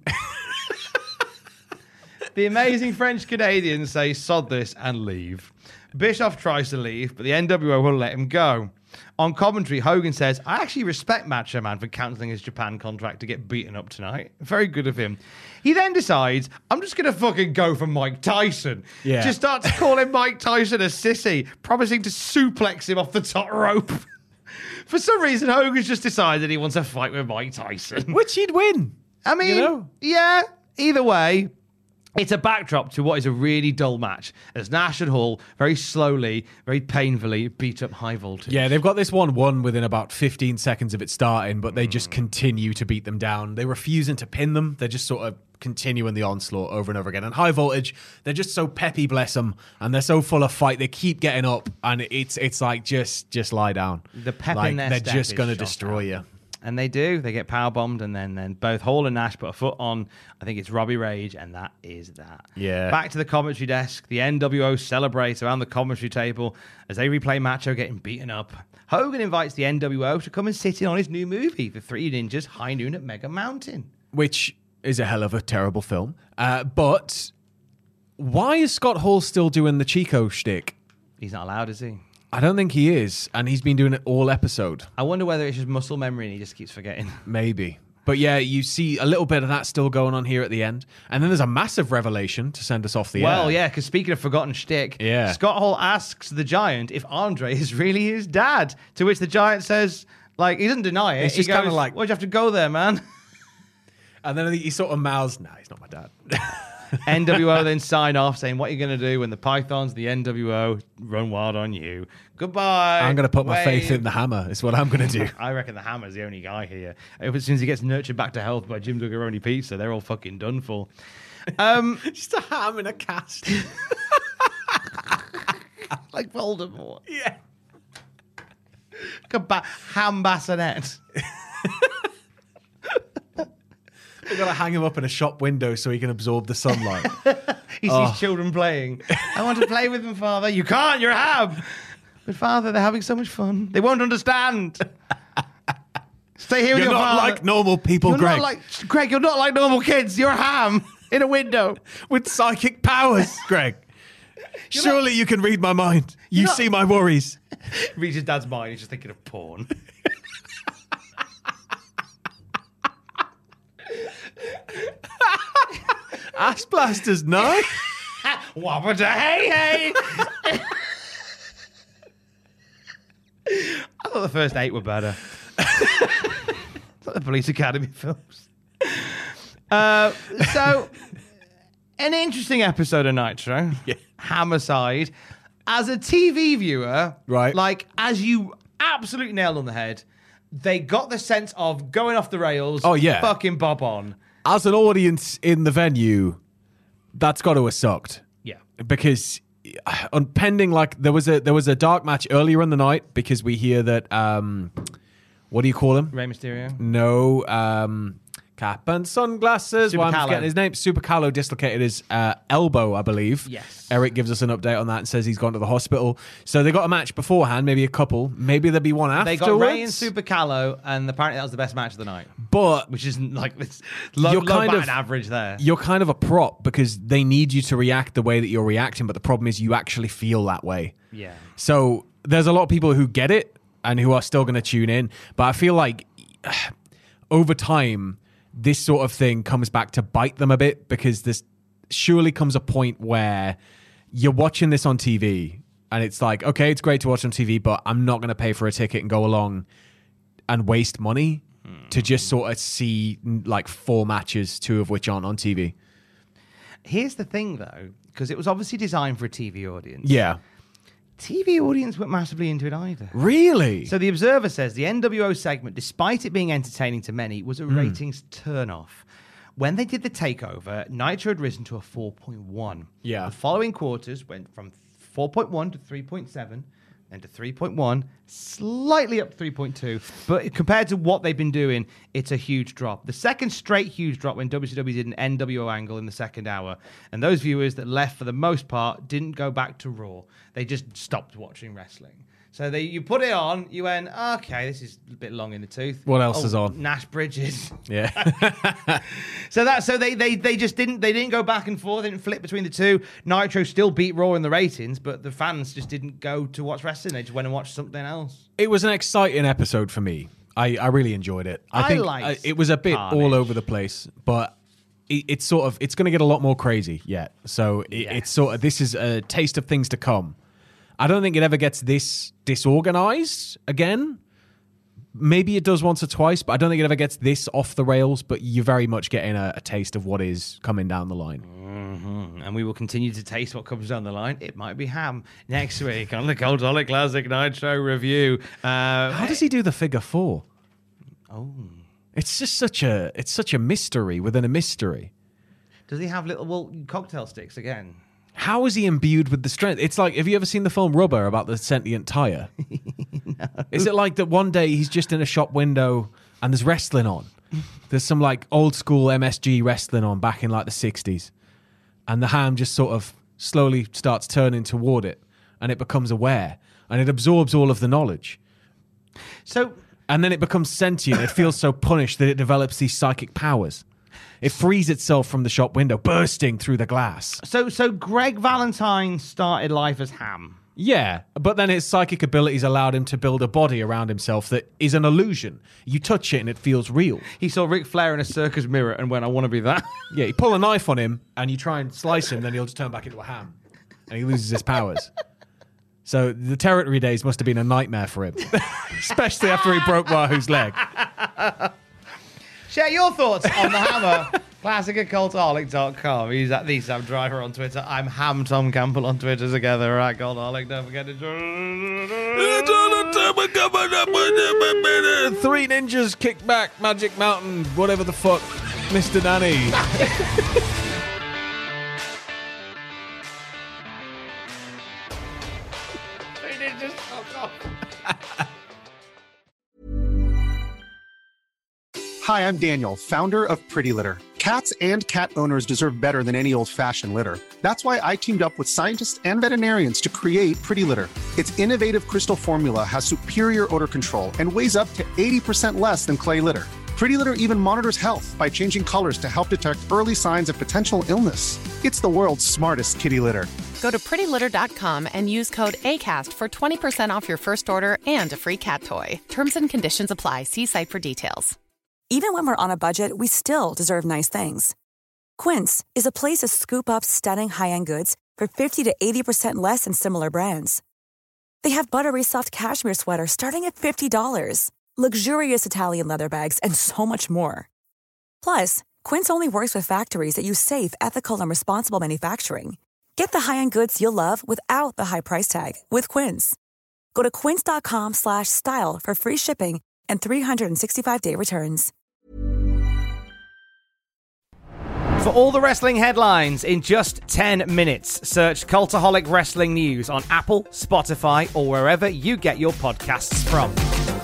The amazing French Canadians say sod this and leave. Bischoff tries to leave, but the N W O will let him go. On commentary, Hogan says, I actually respect Macho Man for cancelling his Japan contract to get beaten up tonight. Very good of him. He then decides, I'm just going to fucking go for Mike Tyson. Yeah. Just starts calling Mike Tyson a sissy, promising to suplex him off the top rope. For some reason, Hogan's just decided he wants a fight with Mike Tyson. Which he'd win. I mean, you know? yeah, either way. It's a backdrop to what is a really dull match as Nash and Hall very slowly, very painfully beat up High Voltage. Yeah, they've got this one won within about fifteen seconds of it starting, but they just continue to beat them down. They're refusing to pin them. They're just sort of continuing the onslaught over and over again. And High Voltage, they're just so peppy, bless them, and they're so full of fight. They keep getting up, and it's it's like, just just lie down. The pep like, in their they're step just is going to shot destroy out. you. And they do. They get power bombed, and then, then both Hall and Nash put a foot on. I think it's Robbie Rage, and that is that. Yeah. Back to the commentary desk. The N W O celebrates around the commentary table as they replay Macho getting beaten up. Hogan invites the N W O to come and sit in on his new movie, The Three Ninjas High Noon at Mega Mountain. Which is a hell of a terrible film. Uh, but why is Scott Hall still doing the Chico shtick? He's not allowed, is he? I don't think he is, and he's been doing it all episode. I wonder whether it's just muscle memory and he just keeps forgetting. Maybe. But yeah, you see a little bit of that still going on here at the end. And then there's a massive revelation to send us off the well, air. yeah, because speaking of forgotten shtick, Yeah. Scott Hall asks the Giant if Andre is really his dad, to which the Giant says, like, he doesn't deny it. It's He just kinda goes, like- why'd you have to go there, man? And then he sort of mouths, nah, he's not my dad. N W O then sign off saying, what are you going to do when the Pythons, the N W O, run wild on you? Goodbye. I'm going to put my Wave. faith in the hammer. Is what I'm going to do. I reckon the Hammer's the only guy here. As soon as he gets nurtured back to health by Jim Duggaroni Pizza, they're all fucking done for. Um, Just a ham in a cast. like Voldemort. Yeah. Like a ba- ham bassinet. They've got to hang him up in a shop window so he can absorb the sunlight. He Oh. sees children playing. I want to play with them, Father. You can't, you're a ham. But, Father, they're having so much fun. They won't understand. Stay here with You're your not father. like normal people, You're Greg. not like, Greg, you're not like normal kids. You're a ham in a window. With psychic powers, Greg. Surely you can read my mind. You not- see my worries. Reads his dad's mind. He's just thinking of porn. Ass blasters, no? Wabba da hey hey. I thought the first eight were better. It's like the Police Academy films. Uh, so, an interesting episode of Nitro. Yeah. Ham aside, as a T V viewer, Right. like, as you absolutely nailed on the head, they got the sense of going off the rails. Oh, yeah. Fucking bob on. As an audience in the venue, that's got to have sucked. Yeah. Because uh, on pending, like there was a there was a dark match earlier in the night because we hear that um, what do you call him? Rey Mysterio. No, um, cap and sunglasses. Super Why I'm Callow. forgetting his name. Super Callow dislocated his uh, elbow, I believe. Yes. Eric gives us an update on that and says he's gone to the hospital. So they got a match beforehand, maybe a couple. Maybe there'll be one They afterwards. got Ray and Super Callow, and apparently that was the best match of the night. But Which isn't like this low, You're low kind batting of- average there. you're kind of a prop because they need you to react the way that you're reacting. But the problem is you actually feel that way. Yeah. So there's a lot of people who get it and who are still going to tune in. But I feel like over time, this sort of thing comes back to bite them a bit because this surely comes a point where you're watching this on T V and it's like, okay, it's great to watch on T V, but I'm not going to pay for a ticket and go along and waste money to just sort of see like four matches, two of which aren't on T V. Here's the thing, though, because it was obviously designed for a T V audience. Yeah. T V audience weren't massively into it either. Really? So the Observer says the N W O segment, despite it being entertaining to many, was a Hmm. ratings turn-off. When they did the takeover, Nitro had risen to a four point one. Yeah. The following quarters went from four point one to three point seven, then to three point one, slightly up three point two. But compared to what they've been doing, it's a huge drop. The second straight huge drop when W C W did an N W O angle in the second hour. And those viewers that left for the most part didn't go back to Raw. They just stopped watching wrestling. So they, you put it on, you went, okay, this is a bit long in the tooth. What else oh, is on? Nash Bridges. Yeah. so that so they, they they just didn't they didn't go back and forth, they didn't flip between the two. Nitro still beat Raw in the ratings, but the fans just didn't go to watch wrestling. They just went and watched something else. It was an exciting episode for me. I, I really enjoyed it. I, I think liked uh, it was a bit Carnage. all over the place, but it, it's sort of it's going to get a lot more crazy yet. So it, Yes. it's sort of this is a taste of things to come. I don't think it ever gets this disorganized again. Maybe it does once or twice, but I don't think it ever gets this off the rails. But you're very much getting a, a taste of what is coming down the line. Mm-hmm. And we will continue to taste what comes down the line. It might be ham next week on the Cultaholic Classic Nitro review. Uh, How does he do the figure four? Oh, it's just such a it's such a mystery within a mystery. Does he have little well, cocktail sticks again? How is he imbued with the strength? It's like, have you ever seen the film Rubber about the sentient tire? No. Is it like that one day he's just in a shop window and there's wrestling on? There's some like old school M S G wrestling on back in like the sixties. And the ham just sort of slowly starts turning toward it and it becomes aware and it absorbs all of the knowledge. So, and then it becomes sentient. It feels so punished that it develops these psychic powers. It frees itself from the shop window, bursting through the glass. So, so Greg Valentine started life as ham. Yeah, but then his psychic abilities allowed him to build a body around himself that is an illusion. You touch it and it feels real. He saw Ric Flair in a circus mirror and went, I want to be that. Yeah, you pull a knife on him and you try and slice him, then he'll just turn back into a ham. And he loses his powers. So the territory days must have been a nightmare for him. Especially after he broke Wahoo's leg. Share your thoughts on the Hammer. Classic at cultaholic dot com. He's at the Sam Driver on Twitter. I'm Ham Tom Campbell on Twitter together. Right, Cultaholic. Don't forget to join. Three ninjas kick back, Magic Mountain, whatever the fuck, Mister Nanny. Three ninjas. Fuck off. Hi, I'm Daniel, founder of Pretty Litter. Cats and cat owners deserve better than any old-fashioned litter. That's why I teamed up with scientists and veterinarians to create Pretty Litter. Its innovative crystal formula has superior odor control and weighs up to eighty percent less than clay litter. Pretty Litter even monitors health by changing colors to help detect early signs of potential illness. It's the world's smartest kitty litter. Go to pretty litter dot com and use code ACAST for twenty percent off your first order and a free cat toy. Terms and conditions apply. See site for details. Even when we're on a budget, we still deserve nice things. Quince is a place to scoop up stunning high-end goods for fifty to eighty percent less than similar brands. They have buttery soft cashmere sweaters starting at fifty dollars, luxurious Italian leather bags, and so much more. Plus, Quince only works with factories that use safe, ethical, and responsible manufacturing. Get the high-end goods you'll love without the high price tag with Quince. Go to quince dot com slash style for free shipping and three sixty-five day returns. For all the wrestling headlines in just ten minutes, search Cultaholic Wrestling News on Apple, Spotify, or wherever you get your podcasts from.